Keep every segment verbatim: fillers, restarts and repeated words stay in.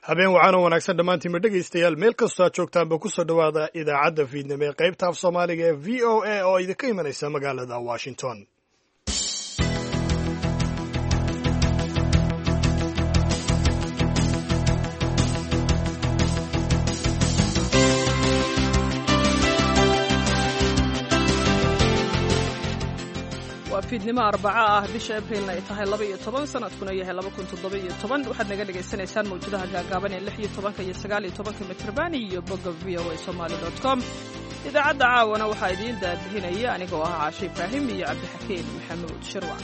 habeen wacan oo wanaagsan dhammaantiinba dhegaystayaal meel kastoo aad joogtaanba ku soo dhowaada idaacadda fiidnimo ee qaybta af soomaaliga ee v o a oo idinka imanaysa magaalada washington. fiidnimo arbaca ah bisha abriilna ay tahay laba iyo toban sanadkuna yahay laba kun toddoba iyo toban waxaad naga dhagaysanaysaan mawjadaha gaagaaban ee lix iyo tobanka iyo sagaal iyo tobanka mitrban iyo bogga v o a somali dot com. idaacadda caawana waxaa idiin daadihinaya anigoo ah caashe ibraahim iyo cabdixakiin maxamuud shirwac.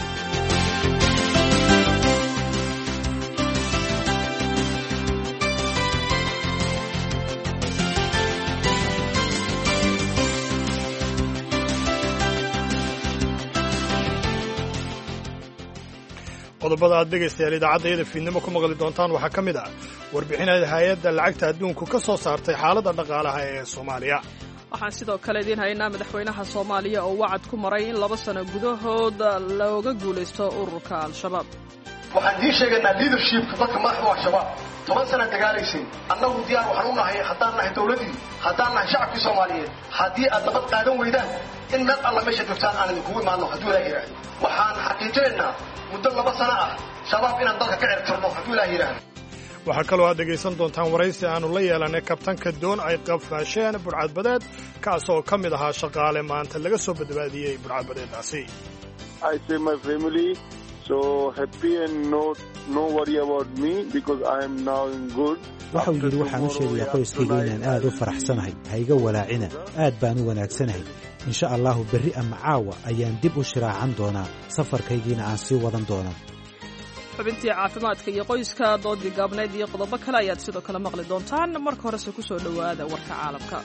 qodobada aad dhegaystayaal idaacaddayada fiidnimo ku maqli doontaan waxaa ka mid ah warbixinada hay-adda lacagta adduunku ka soo saartay xaaladda dhaqaalaha ee soomaaliya. waxaan sidoo kale idiin haynaa madaxweynaha soomaaliya oo wacad ku maray in laba sano gudahood looga guulaysto ururka al-shabaab. waxaan idiin sheegaynaa liidershipka dadka madaxda waa shabaab toban sana dagaalaysay annagu diyaar waxaan u nahay haddaan nahay dowladdii haddaan nahay shacabkii soomaaliyeed haddii aad nabad qaadan weydaan in meel alla meesha joogtaan aan idinkugu imaanno hadduu ilaah yidhaahdo waxaan xaqiijinaynaa muddo laba sano ah shabaab inaan dalka ka cirtirno hadduu ilaah yidhaahdo. waxaa kaloo aad dhegaysan doontaan waraysi aannu la yeelanay kabtanka doon ay qafaasheen burcadbadeed kaas oo ka mid ahaa shaqaale maanta laga soo badbaadiyey burcadbadeeddaasi. So happy and no no worry about me because I am now in good. waxau yidhi waxaan u sheegayaa qoyskayga inaan aad u faraxsanahay hayga walaacina aad baan u wanaagsanahay insha allahu berri ama caawa ayaan dib u shiraacan doonaa safarkaygiina aan sii wadan doonaa. xubintii caafimaadka iyo qoyska doodii gaabnayd iyo qodobo kale ayaad sidoo kale maqli doontaan marka horese ku soo dhowaada warka caalamka.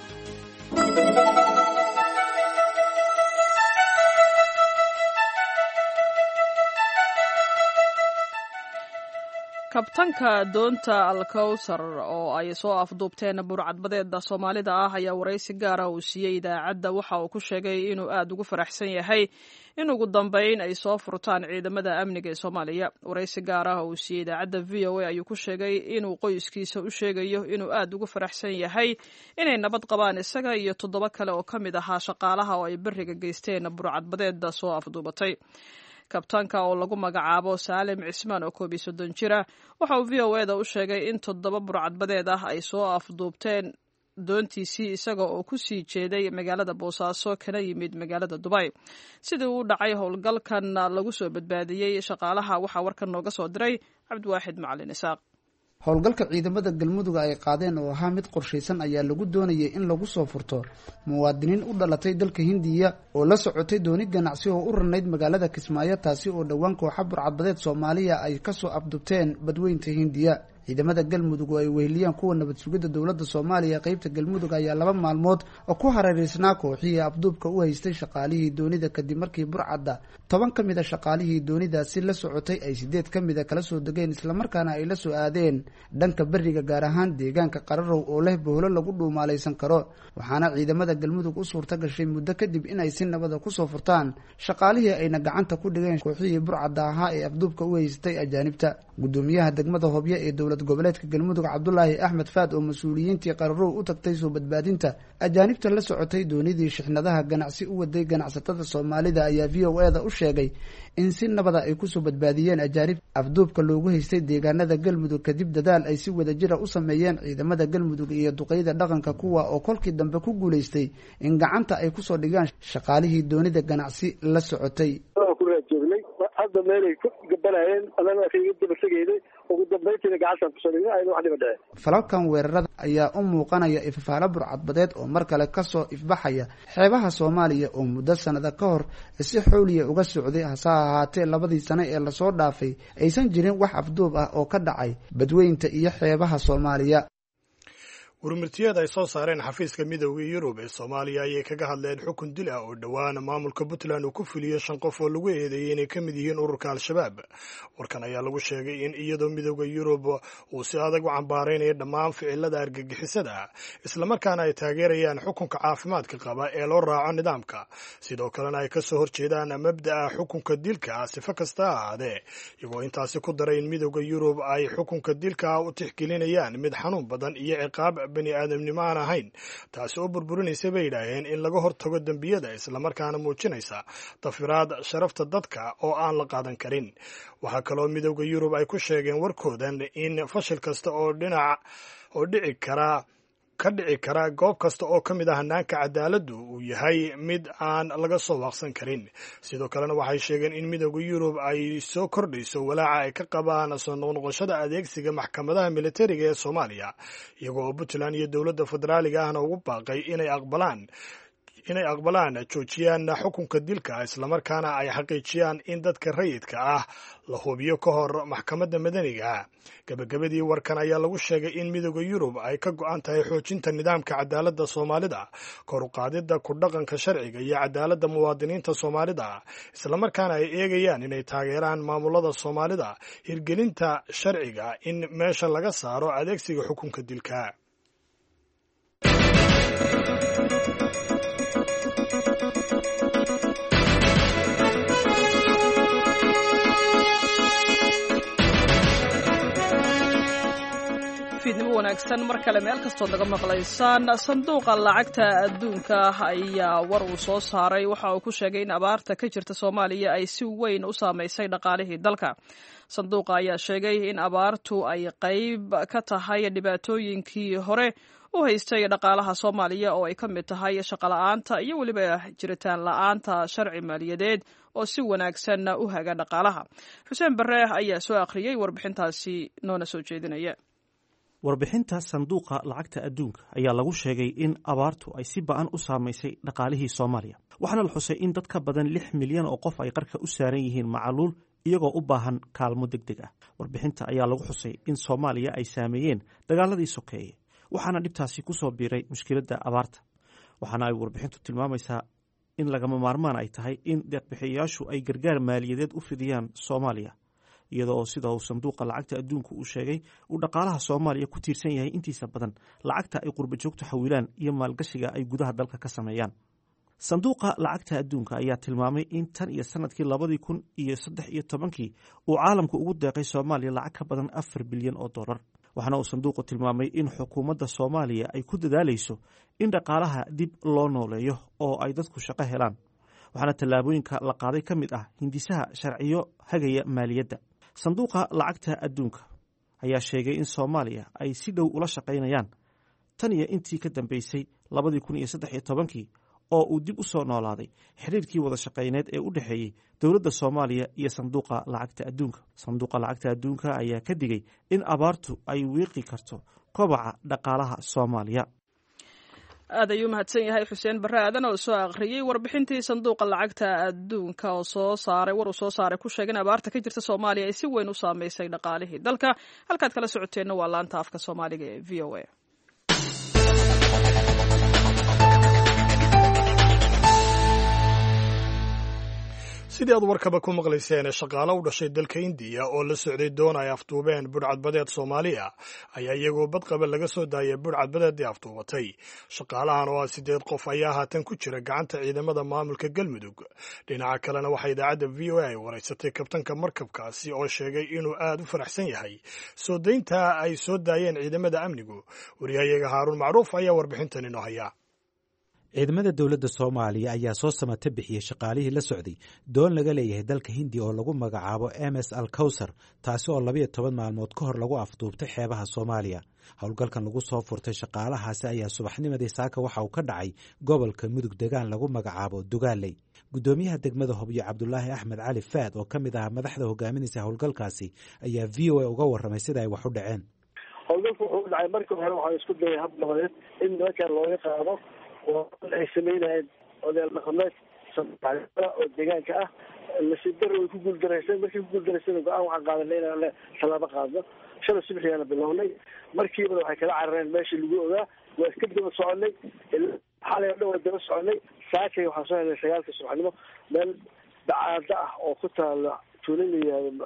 kabtanka doonta alkowsar oo ay soo afduubteen burcadbadeeda soomaalida ah ayaa waraysi gaara uu siiyey idaacadda waxa uu ku sheegay inuu aad ugu faraxsan yahay in ugu dambeyn ay soo furtaan ciidamada amniga ee soomaaliya. waraysi gaar ah uu siiyey idaacadda v o a ayuu ku sheegay inuu qoyskiisa u sheegayo inuu aad ugu faraxsan yahay inay nabad qabaan isaga iyo toddoba kale oo ka mid ahaa shaqaalaha oo ay beriga geysteen burcadbadeeda soo afduubatay. kabtaanka oo lagu magacaabo saalim cismaan oo koob iyo soddon jira waxa uu v o eda u sheegay in toddoba burcadbadeed ah ay soo afduubteen doontiisii isaga oo ku sii jeeday magaalada boosaaso kana yimid magaalada dubay. sidii uu dhacay howlgalkan lagu soo badbaadiyey shaqaalaha waxaa warkan nooga soo diray cabdiwaaxid macalin isaaq. howlgalka ciidamada galmudug ay qaadeen oo ahaa mid qorshaysan ayaa lagu doonayay in lagu soo furto muwaadiniin u dhalatay dalka hindiya oo la socotay dooni ganacsi oo u rarnayd magaalada kismaayo taasi oo dhowaan kooxa burcadbadeed soomaaliya ay kasoo afdubteen badweynta hindiya. ciidamada galmudug oo ay weheliyaan kuwa nabad sugidda dowladda soomaaliya qaybta galmudug ayaa laba maalmood oo ku hareeraysnaa kooxihii afduubka u haystay shaqaalihii doonida kadib markii burcadda toban ka mid a shaqaalihii doonidaasi la socotay ay sideed ka mid a kala soo degeen islamarkaana ay la soo aadeen dhanka beriga gaar ahaan deegaanka qararow oo leh boholo lagu dhuumaalaysan karo. waxaana ciidamada galmudug u suurta gashay muddo kadib in ay si nabada kusoo furtaan shaqaalihii ayna gacanta ku dhigeen kooxihii burcadda ahaa ee afduubka u haystay ajaanibta. gudoomiyaha degmada hobyo ee dowlad goboleedka galmudug cabdulaahi axmed faad oo mas-uuliyiintii qararow u tagtay soo badbaadinta ajaanibta la socotay doonidii shixnadaha ganacsi u waday ganacsatada soomaalida ayaa v o eda u sheegay in si nabada ay kusoo badbaadiyeen ajaanib afduubka loogu haystay deegaanada galmudug kadib dadaal ay si wadajira u sameeyeen ciidamada galmudug iyo duqeyda dhaqanka kuwa oo kolkii dambe ku guulaystay in gacanta ay kusoo dhigaan shaqaalihii doonida ganacsi la socotay. hadda meelay ku gabanayeen anana kaga dabasageeday ugu dambeyntiina gacantan kusoo dhigay ayna wax dhiba dhaceen. falalkan weerarada ayaa u muuqanaya ifafaalo burcadbadeed oo mar kale kasoo ifbaxaya xeebaha soomaaliya oo muddo sanada ka hor si xowliya uga socday hase ahaatee labadii sano ee lasoo dhaafay aysan jirin wax afduub ah oo ka dhacay badweynta iyo xeebaha soomaaliya. warmirtiyeed ay soo saareen xafiiska midowda yurub ee soomaaliya ayay kaga hadleen xukun dil ah oo dhowaan maamulka puntland uu ku fuliyey shan qof oo lagu eedeeyey inay ka mid yihiin ururka al-shabaab. warkan ayaa lagu sheegay in iyadoo midowda yurub uu si adag u cambaaraynayo dhammaan ficilada argagixisada islamarkaana ay taageerayaan xukunka caafimaadka qaba ee loo raaco nidaamka, sidoo kalena ay kasoo horjeedaan mabda'a xukunka dilka sifa kasta ha ahaadee, iyagoo intaasi ku daray in midowda yurub ay xukunka dilka u tixgelinayaan mid xanuun badan iyo ciqaab bani aadamnimo aan ahayn, taasi oo burburinaysa bay yidhaaheen in laga hortago dembiyada islamarkaana muujinaysa dafiraad sharafta dadka oo aan la qaadan karin. waxaa kaloo midowda yurub ay ku sheegeen warkoodan in fashil kasta oo dhinac oo dhici kara ka dhici kara goob kasta oo ka mid ah hanaanka cadaaladdu uu yahay mid aan laga soo waaqsan karin. sidoo kalena waxay sheegeen in midowda yurub ay soo kordhayso walaaca ay ka qabaan soo noqnoqoshada adeegsiga maxkamadaha militariga ee soomaaliya, iyagoo oo puntland iyo dowladda federaaliga ahna ugu baaqay inay aqbalaan inay aqbalaan joojiyaan xukunka dilka islamarkaana ay xaqiijiyaan in dadka rayidka ah la hubiyo ka hor maxkamadda madaniga. gabagabadii warkan ayaa lagu sheegay in midowda yurub ay ka go-an tahay xoojinta nidaamka cadaaladda soomaalida, kor u qaadidda ku dhaqanka sharciga iyo cadaaladda muwaadiniinta soomaalida, islamarkaana ay eegayaan inay taageeraan maamulada soomaalida hirgelinta sharciga in meesha laga saaro adeegsiga xukunka dilka. fiidnimo wanaagsan mar kale meel kastood laga maqlaysaan. sanduuqa lacagta adduunka ayaa war uu soo saaray waxa uu ku sheegay in abaarta ka jirta soomaaliya ay si weyn u saamaysay dhaqaalihii dalka. sanduuqa ayaa sheegay in abaartu ay qayb ka tahay dhibaatooyinkii hore u haystay dhaqaalaha soomaaliya oo ay ka mid tahay shaqola'aanta iyo weliba jiritaan la'aanta sharci maaliyadeed oo si wanaagsan u haga dhaqaalaha. xuseen bare ayaa soo akhriyey warbixintaasi noona soo jeedinaya. warbixinta sanduuqa lacagta adduunka ayaa lagu sheegay in abaartu ay si ba'an u saamaysay dhaqaalihii soomaaliya, waxaana la xusay in dad ka badan lix milyan oo qof ay qarka u saaran yihiin macaluul iyagoo u baahan kaalmo deg deg ah. warbixinta ayaa lagu xusay in soomaaliya ay saameeyeen dagaaladii sokeeye, waxaana dhibtaasi ku soo biiray mushkiladda abaarta. waxaana ay warbixintu tilmaamaysaa in lagama maarmaan ay tahay in deeqbixiyayaashu ay gargaar maaliyadeed u fidiyaan soomaaliya, iyadoo oo sida uu sanduuqa lacagta adduunku uu sheegay uu dhaqaalaha soomaaliya ku tiirsan yahay intiisa badan lacagta ay qurba joogtu xawilaan iyo maalgashiga ay gudaha dalka ka sameeyaan. sanduuqa lacagta adduunka ayaa tilmaamay in tan iyo sanadkii labadii kun iyo saddex iyo tobankii uu caalamku ugu deeqay soomaaliya lacag ka badan afar bilyan oo dollar. waxaana uu sanduuqu tilmaamay in xukuumadda soomaaliya ay ku dadaalayso in dhaqaalaha dib loo nooleeyo oo ay dadku shaqo helaan, waxaana tallaabooyinka la qaaday ka mid ah hindisaha sharciyo hagaya maaliyadda. sanduuqa lacagta adduunka ayaa sheegay in soomaaliya ay si dhow ula shaqaynayaan tan iyo intii ka dambeysay labadii kun iyo saddex iyo tobankii oo uu dib u soo noolaaday xiriirkii wada shaqayneed ee u dhexeeyey dowladda soomaaliya iyo sanduuqa lacagta adduunka. sanduuqa lacagta adduunka ayaa ka digay in abaartu ay wiiqi karto kobaca dhaqaalaha soomaaliya. aad ayuu mahadsan yahay xuseen bare aadan oo soo akhriyey warbixintii sanduuqa lacagta adduunka oo soo saaray war uu soo saaray ku sheegay in abaarta ka jirta soomaaliya ay si weyn u saamaysay dhaqaalihii dalka. halkaad kala socoteenna waa laanta afka soomaaliga ee v o a. sidii aad warkaba ku maqlayseen, shaqaale u dhashay dalka indiya oo la socday doon ay afduubeen budhcadbadeed soomaaliya ayaa iyagoo badqaba laga soo daayay budhcadbadeeddii afduubatay. shaqaalahan oo ah siddeed qof ayaa haatan ku jira gacanta ciidamada maamulka galmudug. dhinaca kalena waxaa idaacadda v o a ay waraysatay kabtanka markabkaasi oo sheegay inuu aad u faraxsan yahay soo daynta ay soo daayeen ciidamada amnigu. wariyahayaga haaruun macruuf ayaa warbixintan inoo haya. ciidamada dowladda soomaaliya ayaa soo samata bixiyey shaqaalihii la socday doon laga leeyahay dalka hindiya oo lagu magacaabo m s al kawsar, taasi oo labayo toban maalmood ka hor lagu afduubtay xeebaha soomaaliya. howlgalkan lagu soo furtay shaqaalahaasi ayaa subaxnimadii saaka waxa uu ka dhacay gobolka mudug degaan lagu magacaabo dugaaley. guddoomiyaha degmada hobyo cabdulaahi axmed cali faad oo ka mid ah madaxda hogaaminaysa howlgalkaasi ayaa v o a uga warramay sida ay wax u dhaceen. howlgalku wuxuu dhacay markii hore waxaa isku dayay hab nabadeed in nimankan looga qaado oo ay samaynayeen odayaal dhaqameed soomaalida oo deegaanka ah nasiib darro way ku guuldaraysan markii ku guuldaraysan go-aan waxaan qaadanay inaan tallaabo qaadno shalay subaxiyaana bilownay markiibana waxay kala carareen meeshii lagu ogaa waa iska daba soconay xalay o dhan waa daba soconay saakay waxaan soo helnay sagaalka subaxnimo meel dacaada ah oo ku taala tuulo la yihahdo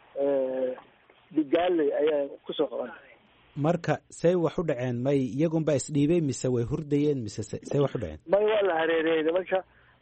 digaaley ayaa kusoo qaban. marka say wax u dhaceen may iyagunba isdhiibay mise way hurdayeen mise say wax u dhaceen? may waa la hareereeyey nimanka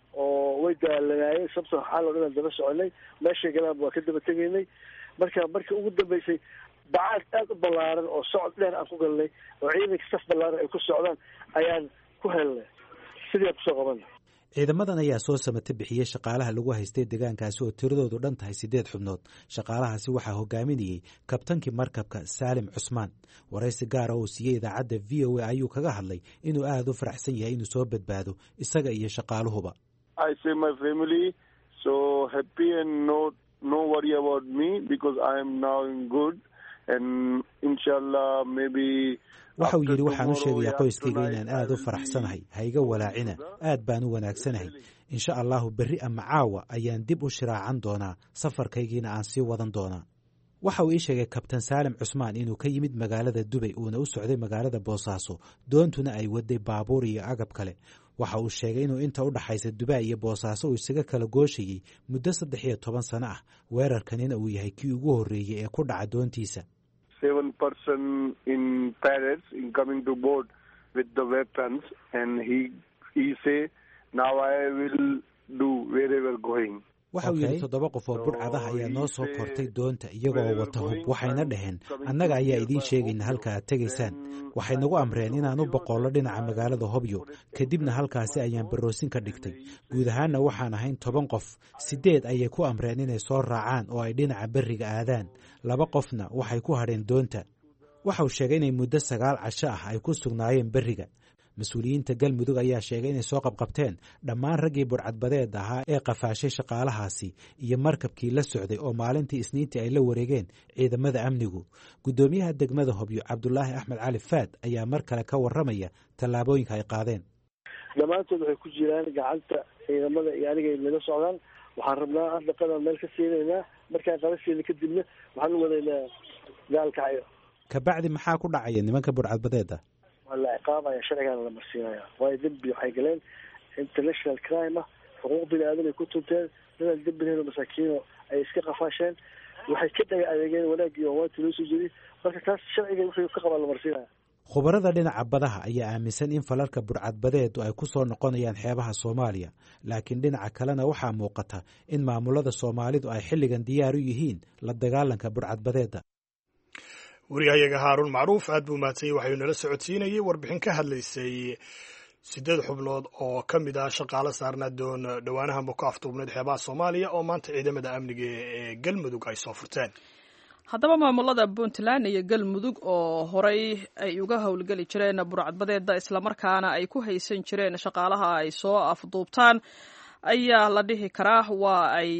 oo way daalanaayeen sababto xaal oo dhan daba soconay meeshay galaan waa ka daba tegaynay marka markii ugu dambeysay dacaad aada u ballaaran oo socod dheer aan ku galnay oo ciidanka saf ballaaran ay ku socdaan ayaan ku helnay sidii kusoo qabanay. ciidamadan ayaa soo samata bixiyey shaqaalaha lagu haystay deegaankaasi oo tiradoodu dhan tahay siddeed xubnood. shaqaalahaasi waxaa hogaaminayey kabtankii markabka saalim cusmaan. waraysi gaara oo siiyey idaacadda v o a ayuu kaga hadlay inuu aada u faraxsan yahay inuu soo badbaado isaga iyo shaqaaluhuba. I say my family so happy and no no worry about me because I am now in good and inshallah maybe waxa uu yidhi waxaan u sheegayaa qoyskayga inaan aada u faraxsanahay ha iga walaacina aad baan u wanaagsanahay insha allahu berri ama caawa ayaan dib u shiraacan doonaa safarkaygiina aan sii wadan doonaa. waxa uu ii sheegay kabtan saalim cusmaan inuu ka yimid magaalada dubay uuna u socday magaalada boosaaso doontuna ay waday baabuur iyo agab kale. waxa uu sheegay inuu inta u dhaxaysa dubai iyo boosaaso uu isaga kala gooshayey muddo saddex iyo toban sano ah weerarkanina uu yahay kii ugu horreeyey ee ku dhaca doontiisa. seven person in Paris in coming to board with the weapons and he he say now I will do wherever going. waxa uu yidhi toddoba qof oo budhcadaha ayaa noo soo kortay doonta iyagoo wata hub waxayna dhaheen annaga ayaa idiin sheegayna halka aad tegaysaan. waxay nagu amreen inaan u boqollo dhinaca magaalada hobyo kadibna halkaasi ayaan baroosin ka dhigtay. guud ahaanna waxaan ahayn toban qof siddeed ayay ku amreen inay soo raacaan oo ay dhinaca berriga aadaan laba qofna waxay ku hadheen doonta. waxa uu sheegay inay muddo sagaal casho ah ay ku sugnaayeen berriga. mas-uuliyiinta galmudug ayaa sheegay inay soo qabqabteen dhammaan raggii budhcadbadeed ahaa ee qafaashay shaqaalahaasi iyo markabkii la socday oo maalintii isniintii ay la wareegeen ciidamada amnigu. guddoomiyaha degmada hobyo cabdulaahi axmed cali faad ayaa mar kale ka warramaya tallaabooyinka ay qaadeen. dhammaantood waxay ku jiraan gacanta ciidamada iyo aniga nala socdaan. waxaan rabnaa hadda qadan meel ka siinaynaa markaan qabasiina kadibna waxaan u wadaynaa gaalkacyo. kabacdi maxaa ku dhacaya nimanka budhcadbadeeda? waa la ciqaabaya sharcigaana la marsiinaya waayo dembi waxay galeen international crime ah xuquuq bini aadan ay ku tunteen dadaan dembi lahayn oo masaakiino ay iska qafaasheen waxay ka dhaga adeegeen wanaagii oo waanti loo soo jeediyey marka taas sharciga wixii ka qabaa la marsiinaya. khubarada dhinaca badaha ayaa aaminsan in falalka budhcadbadeedu ay ku soo noqonayaan xeebaha soomaaliya laakiin dhinaca kalena waxaa muuqata in maamulada soomaalidu ay xilligan diyaar u yihiin la dagaalanka budhcadbadeeda. wariyahayaga haaruun macruuf aad buu mahadsanyay waxayuu nala socodsiinayey warbixin ka hadlaysay siddeed xubnood oo ka mid ah shaqaale saarnaa doon dhowaanahanba ku aftuubnayd xeebaha soomaaliya oo maanta ciidamada amniga ee galmudug ay soo furteen. haddaba maamulada puntland iyo galmudug oo horey ay uga howlgeli jireen burcadbadeeda islamarkaana ay ku haysan jireen shaqaalaha ay soo afduubtaan ayaa la dhihi karaa waa ay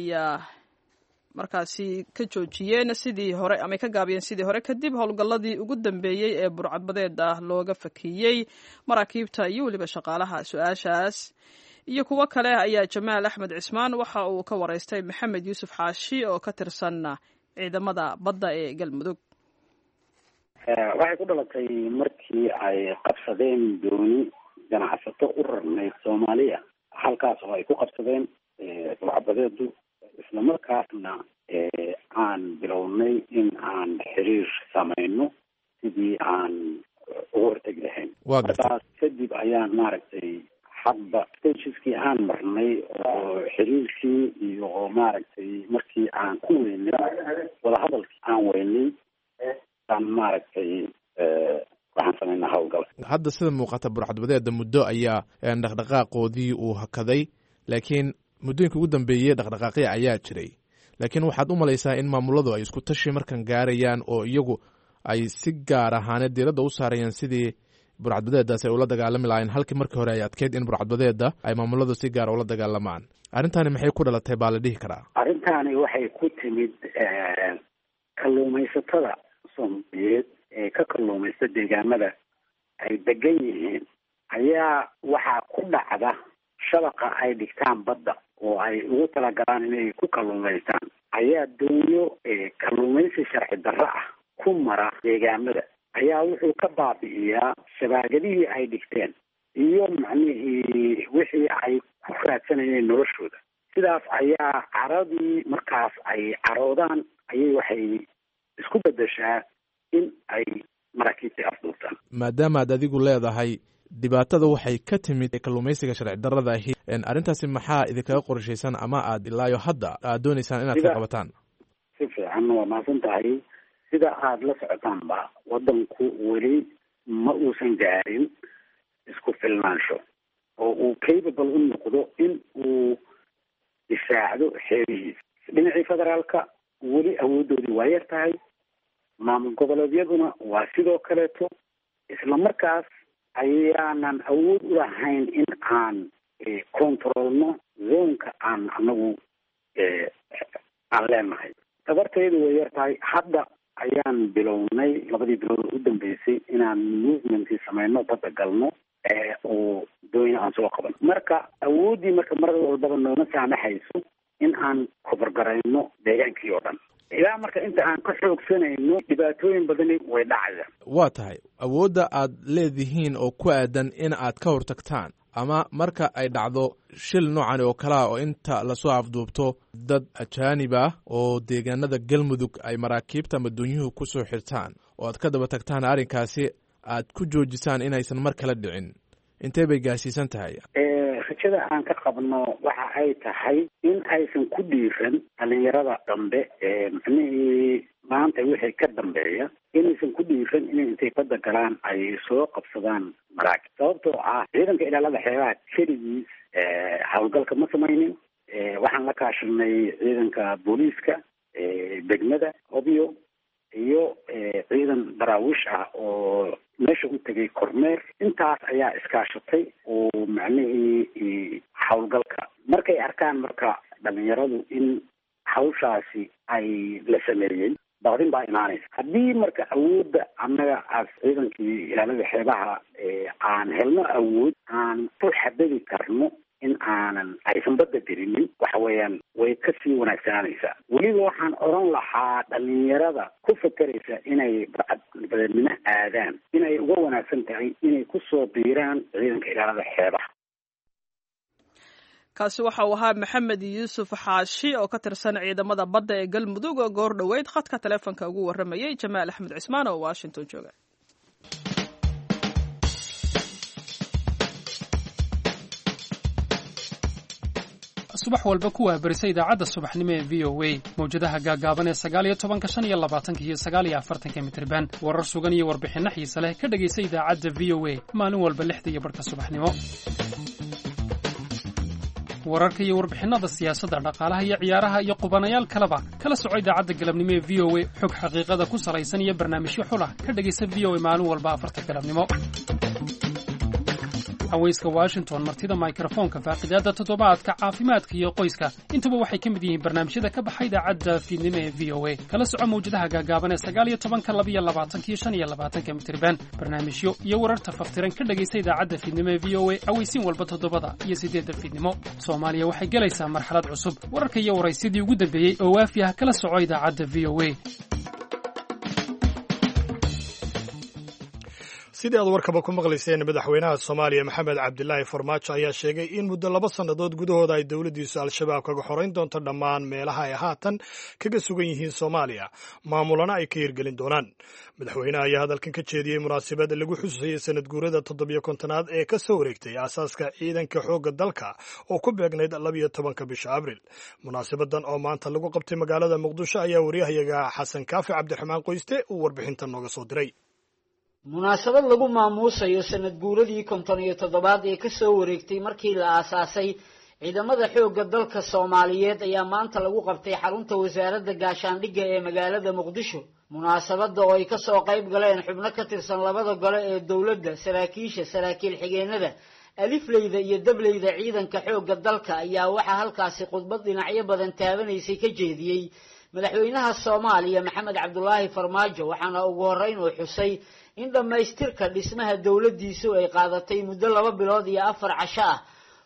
markaasi ka joojiyeen sidii hore ama ka gaabiyeen sidii hore kadib howlgalladii ugu dambeeyey ee burcadbadeeda looga fakiyey maraakiibta iyo weliba shaqaalaha. su-aashaas iyo kuwo kale ayaa jamaal axmed cismaan waxa uu ka waraystay maxamed yuusuf xaashi oo ka tirsan ciidamada badda ee galmudug. waxay ku dhalatay markii ay qabsadeen dooni ganacsato u rarnayd soomaaliya halkaas oo ay ku qabsadeen burcadbadeedu isla markaasna aan bilownay in aan xiriir samayno sidii aan ugu hortegi lahayn. markaas kadib ayaan maaragtay hadba stageskii aan marnay oo xiriirkii iyo maaragtay markii aan ku weynay wadahadalkii aan weynay aan maaragtay waxaan samaynaa hawlgal. hadda sida muuqata burcadbadeeda muddo ayaa dhaqdhaqaaqoodii uu hakaday laakiin muddooyinka ugu dambeeyey dhaqdhaqaaqya ayaa jiray laakiin waxaad u malaysaa in maamuladu ay isku tashi markan gaarayaan oo iyagu ay si gaar ahaaneed diiradda u saarayaan sidii burcadbadeedaas ay ula dagaalami lahayn halkii markii hore ay adkeyd in burcadbadeeda ay maamuladu si gaara ula dagaalamaan. arrintani maxay ku dhalatay baa la dhihi karaa? arrintaani waxay ku timid kalluumaysatada soomaaliyeed ee ka kalluumaysta deegaamada ay degan yihiin ayaa waxaa ku dhacda shabaqa ay dhigtaan badda oo ay ugu talagalaan inay ku kalluumaystaan ayaa doonyo kalluumaysi sharci darro ah ku mara deegaamada ayaa wuxuu ka baabi'iyaa shabaagadihii ay dhigteen iyo macnihii wixii ay ku raadsanayeen noloshooda. sidaas ayaa caradii markaas ay caroodaan ayay waxay isku bedeshaa in ay maraakiibta afduubtaan. maadaama aad adigu leedahay dhibaatada waxay ka timid kalluumaysiga sharci darrada ahi, arrintaasi maxaa idinkaga qorshaysan ama aad ilaayo hadda aad doonaysaan inaad ka qabataan? si fiican waa mahadsan tahay. sida aada la socotaanba waddanku weli ma uusan gaarin isku filnaansho oo uu capable u noqdo in uu difaacdo xeerihiisa. dhinacii federaalka weli awoodoodii waa yar tahay, maamul goboleedyaduna waa sidoo kaleeto. isla markaas ayaanan awood u lahayn in aan controlno zoonka aan anagu aan leenahay. tabarteedu way yar tahay. hadda ayaan bilownay labadii bilood u dambeysay inaan movementii sameyno, badda galno oo doonya aan soo qaban. marka awooddii marka mar walbaba nooma saamaxayso in aan kobargarayno deegaankii oo dhan. ilaa marka inta aan ka xoogsanayno dhibaatooyin badani way dhacaya. waa tahay awoodda aad leedihiin oo ku aadan in aad ka hortagtaan ama marka ay dhacdo shil noocan oo kalea oo inta lasoo afduubto dad ajaanib ah oo deegaanada galmudug ay maraakiibta ama doonyuhu ku soo xirtaan oo aad ka daba tagtaan arrinkaasi aad ku joojisaan inaysan mar kala dhicin, intee bay gaarsiisan tahay? rajada aan ka qabno waxa ay tahay in aysan ku dhiiran dhalinyarada dambe macnihii maanta wixii ka dambeeya inaysan ku dhiiran inay intay badda galaan ay soo qabsadaan maraakib. sababtoo ah ciidanka ilaalada xeebaha keligiis howlgalka ma samaynin. waxaan la kaashanay ciidanka booliiska degmada obyo iyo ciidan daraawiish ah oo meesha u tegay kormeer. intaas ayaa iskaashatay oo macnihii howlgalka markay arkaan marka dhalinyaradu in hawshaasi ay la sameeyey baqdin baa imaanaysa. haddii marka awoodda annaga as ciidankii ilaalada xeebaha aan helno awood aan ku xadadi karno in aanan aysan badda dirinin, waxa weeyaan way kasii wanaagsananaysaa. weliba waxaan oran lahaa dhalinyarada ku fakeraysa inay badbaadnimo aadaan inay uga wanaagsan tahay inay kusoo biiraan ciidanka ilaalada xeebaha. kaasi waxa uu ahaa maxamed yuusuf xaashi oo ka tirsan ciidamada badda ee galmudug oo goor dhoweyd khadka taleefonka ugu warramayay jamaal axmed cismaan oo washington jooga. subax walba ku waabarisa idaacadda subaxnimo ee v o a mawjadaha gaagaaban ee sagaal iyo tobanka shan iyo labaatanka iyo sagaal iyo afartanka mitirban warar sugan iyo warbixinno xiise leh ka dhegaysa idaacadda v o a maalin walba lixda iyo barhka subaxnimo. wararka iyo warbixinnada siyaasadda, dhaqaalaha iyo ciyaaraha iyo qubanayaal kaleba kala soco idaacadda galabnimo ee v o a. xog xaqiiqada ku salaysan iyo barnaamijyo xulah ka dhegaysa v o a maalin walba afarta galabnimo. haweyska Washington, martida microphone-ka, faaqidaada toddobaadka, caafimaadka iyo qoyska, intuba waxay ka mid yihiin barnaamijyada ka baxay idaacadda fiidnimo ee v o a. kala soco mawjadaha gaagaaban ee sagaal iyo tobanka, laba iyo labaatanka iyo shan iyo labaatanka mitirban. barnaamijyo iyo wararta faftiran ka dhegaysa idaacadda fiidnimo ee v o a aweysiin walba toddobada iyo siddeedda fiidnimo. Soomaaliya waxay galaysaa marxalad cusub. wararka iyo waraysidii ugu dambeeyey oo waafi ah kala soco idaacadda v o a. sidii aad warkaba ku maqlayseen, madaxweynaha Soomaaliya Maxamed Cabdilaahi Farmaajo ayaa sheegay in muddo laba sannadood gudahooda ay dowladdiisu al-shabaab kaga xorayn doonto dhammaan meelaha ay haatan kaga sugan yihiin Soomaaliya, maamulana ay ka hirgelin doonaan. madaxweynaha ayaa hadalkan ka jeediyey munaasabad lagu xusayay sanad guurada toddobiyo kontonaad ee ka soo wareegtay aasaaska ciidanka xoogga dalka oo ku beegnayd labiyo tobanka bisha abriil. munaasabadan oo maanta lagu qabtay magaalada Muqdisho ayaa wariyahayaga Xasan Kaafi Cabdiraxmaan Qoyste uu warbixintan nooga soo diray. munaasabad lagu maamuusayo sanad guuradii konton iyo toddobaad ee ka soo wareegtay markii la aasaasay ciidamada xoogga dalka Soomaaliyeed ayaa maanta lagu qabtay xarunta wasaaradda gaashaandhigga ee magaalada Muqdisho. munaasabada oo ay ka soo qayb galeen xubno ka tirsan labada gole ee dawladda, saraakiisha, saraakiil xigeenada, alifleyda iyo dableyda ciidanka xoogga dalka ayaa waxaa halkaasi khudbad dhinacyo badan taabanaysay ka jeediyey madaxweynaha Soomaaliya Maxamed Cabdulaahi Farmaajo, waxaana ugu horeyn uu xusay in dhamaystirka dhismaha dawladdiisu ay qaadatay muddo laba bilood iyo afar casho ah,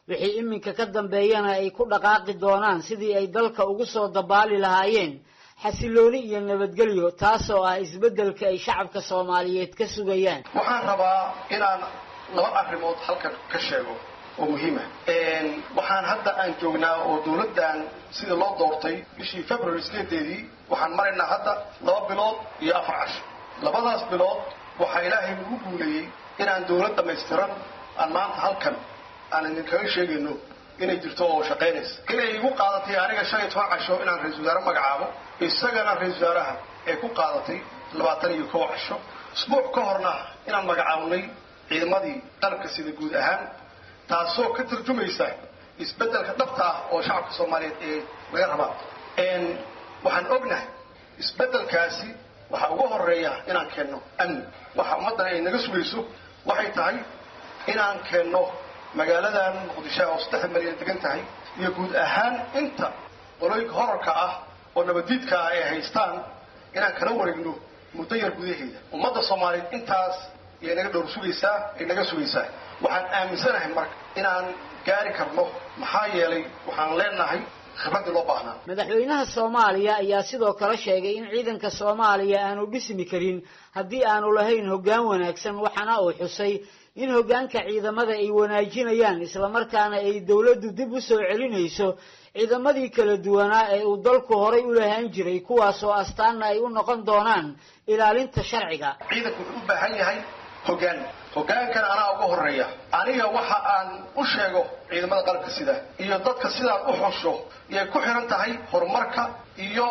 wixii iminka ka dambeeyana ay ku dhaqaaqi doonaan sidii ay dalka ugu soo dabaali lahaayeen xasilooni iyo nabadgelyo taasoo ah isbeddelka ay shacabka Soomaaliyeed ka sugayaan. waxaan rabaa inaan laba arrimood halkan ka sheego oo muhiim ah. een waxaan hadda aan joognaa oo dawladdan sida loo doortay bishii February sideedii waxaan maraynaa hadda laba bilood iyo afar casho. labadaas bilood waxa Ilaahay ugu guuleeyay inaan dawlad dhameystiran aan maanta halkan aan idinkaga sheegayno inay jirto oo shaqeynaysa. inay igu qaadatay aniga shan iyo toban casho inaan ra'iisul wasaare magacaabo, isagana ra'iisul wasaaraha ay ku qaadatay labaatan iyo kow casho. usbuuc ka horna inaan magacaabnay ciidamadii qalabka sida guud ahaan, taasoo ka tarjumaysa isbeddelka dhabta ah oo shacabka Soomaaliyeed ee laga rabaa. een waxaan ognahay isbeddelkaasi waxa ugu horeeya inaan keenno amni. waxa ummaddan ay naga sugayso waxay tahay inaan keenno magaaladan Muqdisho oo saddex milyan degan tahay iyo guud ahaan inta qolooyinka horarka ah oo nabadiidka ah ay haystaan inaan kala wareegno muddo yar gudaheeda. ummadda Soomaaliyeed intaas ay naga dhowr sugaysaa ay naga sugaysaa. waxaan aaminsanahay marka inaan gaari karno maxaa yeelay waxaan leenahay khibrad loo baahnaa. madaxweynaha Soomaaliya ayaa sidoo kale sheegay in ciidanka Soomaaliya aanu dhismi karin haddii aanu lahayn hoggaan wanaagsan, waxaana uu xusay in hoggaanka ciidamada ay wanaajinayaan isla markaana ay dawladdu dib u soo celinayso ciidamadii kala duwanaa ee uu dalku horay u lahaan jiray, kuwaas oo astaana ay u noqon doonaan ilaalinta sharciga. ciidanku wuxuu u baahan yahay hoggaan. hoggaankana anaa ugu horeeya. aniga waxa aan u sheego ciidamada qalabka sida iyo dadka sidaan u xusho iyay ku xiran tahay horumarka iyo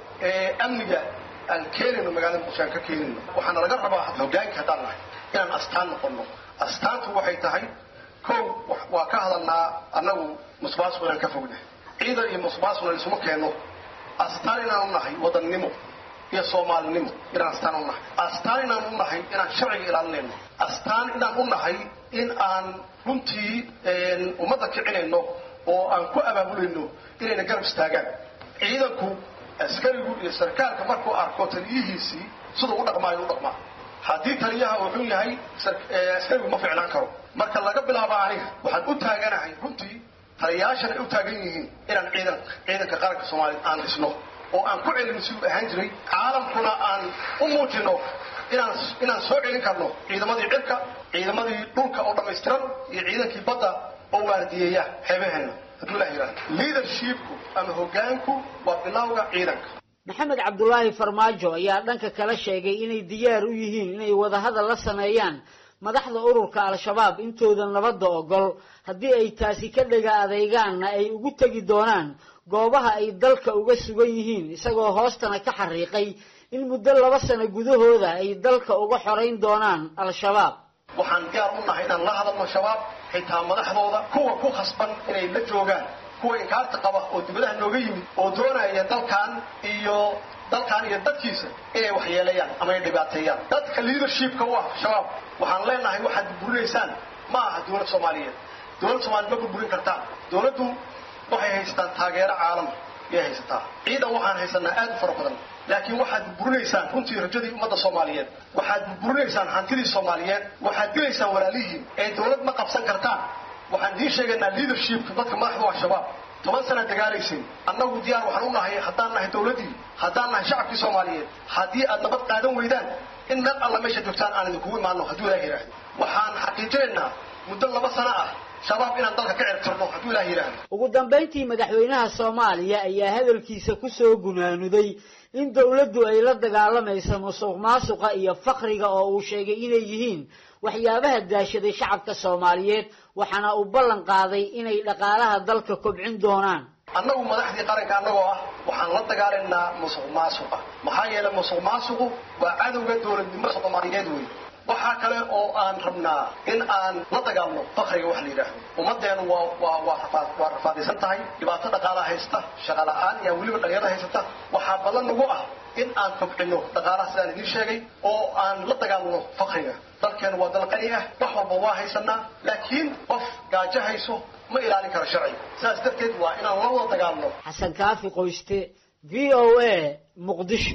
amniga aan keenayno magaalada Muqdisho ka keenayno. waxaana laga rabaa hoggaanka haddaan nahay inaan astaan noqono. astaantu waxay tahay kow waa ka hadalnaa annagu musuqmaasuq inaan ka fognahay. ciidan iyo musuqmaasuq isuma keeno. astaan inaan u nahay wadannimo iyo Soomaalinimo inaan astaan u nahay. astaan inaan u nahay inaan sharciga ilaalinayno. astaan inaan u nahay in aan runtii ummadda kicinayno oo aan ku abaabulayno inayna garab istaagaan. ciidanku askarigu iyo sarkaalka markuu arko taliyihiisii sida u dhaqmaayo u dhaqmaa. haddii taliyaha uu xun yahay askarigu ma ficnaan karo. marka laga bilaabo aniga waxaan u taaganahay runtii taliyayaashan ay u taagan yihiin inaan ciidan ciidanka qaranka Soomaaliyeed aan dhisno oo aan ku celin siduu ahaan jiray, caalamkuna aan u muujino inaan inaan soo celin karno ciidamadii cirka, ciidamadii dhulka oo dhammaystiran iyo ciidankii badda oo waardiyeeya xeebaheena. hadduu Ilaahay yiraahdo leadershipku ama hoggaanku waa bilowga ciidanka. maxamed cabdulaahi farmaajo ayaa dhanka kala sheegay inay diyaar u yihiin inay wadahadal la sameeyaan madaxda ururka al-shabaab intooda nabadda ogol, haddii ay taasi ka dhaga adeegaanna ay ugu tegi doonaan goobaha ay dalka uga sugan yihiin, isagoo hoostana ka xariiqay in muddo laba sano gudahooda ay dalka uga xorayn doonaan al-shabaab. waxaan diyaar u nahay inaan la hadalno shabaab, xitaa madaxdooda, kuwa ku khasban inay la joogaan, kuwa inkaarta qaba oo dibadaha nooga yimid oo doonaya dalkan iyo dalkan iyo dadkiisa inay waxyeelayaan ama ay dhibaateeyaan. dadka leadershipka u ah shabaab waxaan leenahay waxaad burbureysaan ma aha dawlad Soomaaliyeed. dawlad Soomaaliyeed ma burburin kartaan. dawladdu waxay haystaan taageero caalam iyo haysataa. ciidan waxaan haysanaa aad u fara badan, laakiin waxaad burbureysaan runtii rajadii ummadda Soomaaliyeed. waxaad burbureysaan hantidii Soomaaliyeed. waxaad dilaysaan walaalihiin ee dawlad ma qabsan kartaan. waxaan idiin sheegaynaa leadershipka dadka madaxda waa shabaab. toban sana dagaalaysay. annagu diyaar waxaan u nahay haddaan nahay dawladdii, haddaan nahay shacabkii Soomaaliyeed. haddii aad nabad qaadan weydaan in meel alla meesha joogtaan aan idinkugu imaano hadduu Ilaahay yiraahdo. waxaan xaqiijinaynaa muddo laba sano ah shabaab inaan dalka ka cirtirno hadduu Ilaahay yiraahdo. ugu dambeyntii madaxweynaha Soomaaliya ayaa hadalkiisa ku soo gunaanuday in dawladdu ay la dagaalamayso musuqmaasuqa iyo faqriga oo uu sheegay inay yihiin waxyaabaha daashaday shacabka Soomaaliyeed, waxaana uu ballan qaaday inay dhaqaalaha dalka kobcin doonaan. annagu madaxdii qaranka annagoo ah waxaan la dagaalaynaa musuqmaasuqa. maxaa yeelay musuqmaasuqu waa cadowga dawladnimada Soomaaliyeed wey. waxaa kale oo aan rabnaa in aan la dagaalno faqriga wax la yiraahdo. ummadeenu waa waa waa waa rafaadaysan tahay, dhibaato dhaqaalaha haysta, shaqo la'aan iyo weliba dhalinyarada haysata. waxaa badan nagu ah in aan kobcino dhaqaalaha sidaan idiin sheegay oo aan la dagaalno faqriga. dalkeenu waa dal qani ah, wax walba waa haysanaa, laakiin qof gaajo hayso ma ilaalin karo sharciga. sidaas darteed waa inaan la wada dagaalno. xasan kaafi qoyste, V O A, Muqdisho.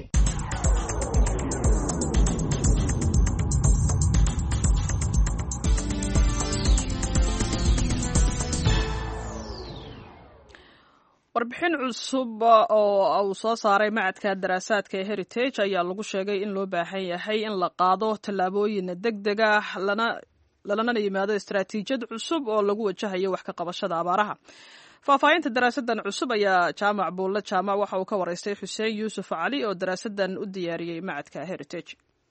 warbixin cusub oo uu soo saaray macadka daraasaadka ee heritage ayaa lagu sheegay in loo baahan yahay in la qaado tallaabooyin degdeg ah lana lalana yimaado istaraatiijiyad cusub oo lagu wajahayo wax ka qabashada abaaraha. faahfaahinta daraasadan cusub ayaa jaamac buulle jaamac waxa uu ka waraystay xuseen yuusuf cali oo daraasadan u diyaariyey macadka heritage.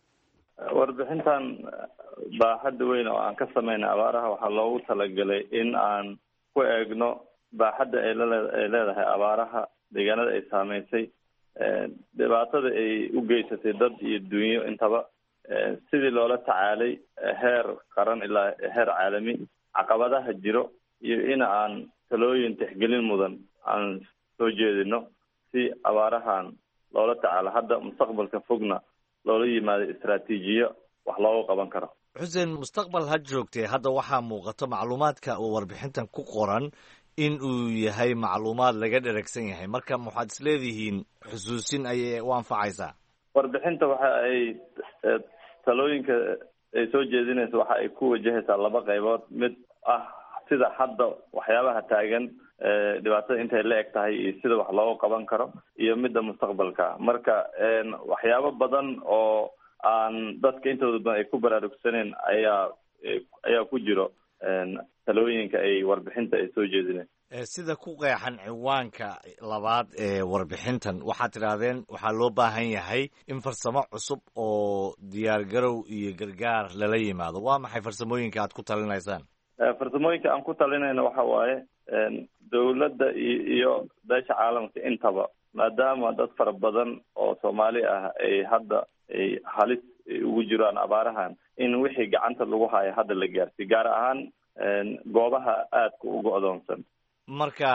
warbixintan baaxadda weyn oo aan ka sameynay abaaraha waxaa loogu talagalay in aan ku eegno baaxadda ay ay leedahay abaaraha deegaanada ay saameysay, dhibaatada ay u geysatay dad iyo dunyo intaba, sidii loola tacaalay heer qaran ilaa heer caalami, caqabadaha jiro, iyo in aan talooyin tixgelin mudan aan soo jeedino si abaarahan loola tacaalo hadda mustaqbalka fogna loola yimaado istaraatiijiyo wax looga qaban karo. xuseen, mustaqbal ha joogtee hadda waxaa muuqato macluumaadka uu warbixintan ku qoran in uu yahay macluumaad laga dheragsan yahay, marka waxaad isleedihiin xusuusin ayay u anfacaysaa? warbixinta waxa ay talooyinka ay soo jeedinaysa waxa ay ku wajahaysaa laba qaybood, mid ah sida hadda waxyaabaha taagan dhibaatada intay la eg tahay iyo sida wax looga qaban karo, iyo midda mustaqbalka. marka waxyaabo badan oo aan dadka intooda badan ay ku baraarugsaneen ayaa ayaa ku jiro talooyinka ay warbixinta ay soo jeedineen. sida ku qeexan ciwaanka labaad ee warbixintan waxaad tidhaahdeen waxaa loo baahan yahay in farsamo cusub oo diyaargarow iyo gargaar lala yimaado. waa maxay farsamooyinka aad ku talinaysaan? farsamooyinka aan ku talinayna waxa waaye dawladda iyo beesha caalamka intaba, maadaama dad fara badan oo soomaali ah ay hadda ay halis ugu jiraan abaarahan, in wixii gacanta lagu hayo hadda la gaarsiiyo, gaar ahaan goobaha aadka u go'doonsan. marka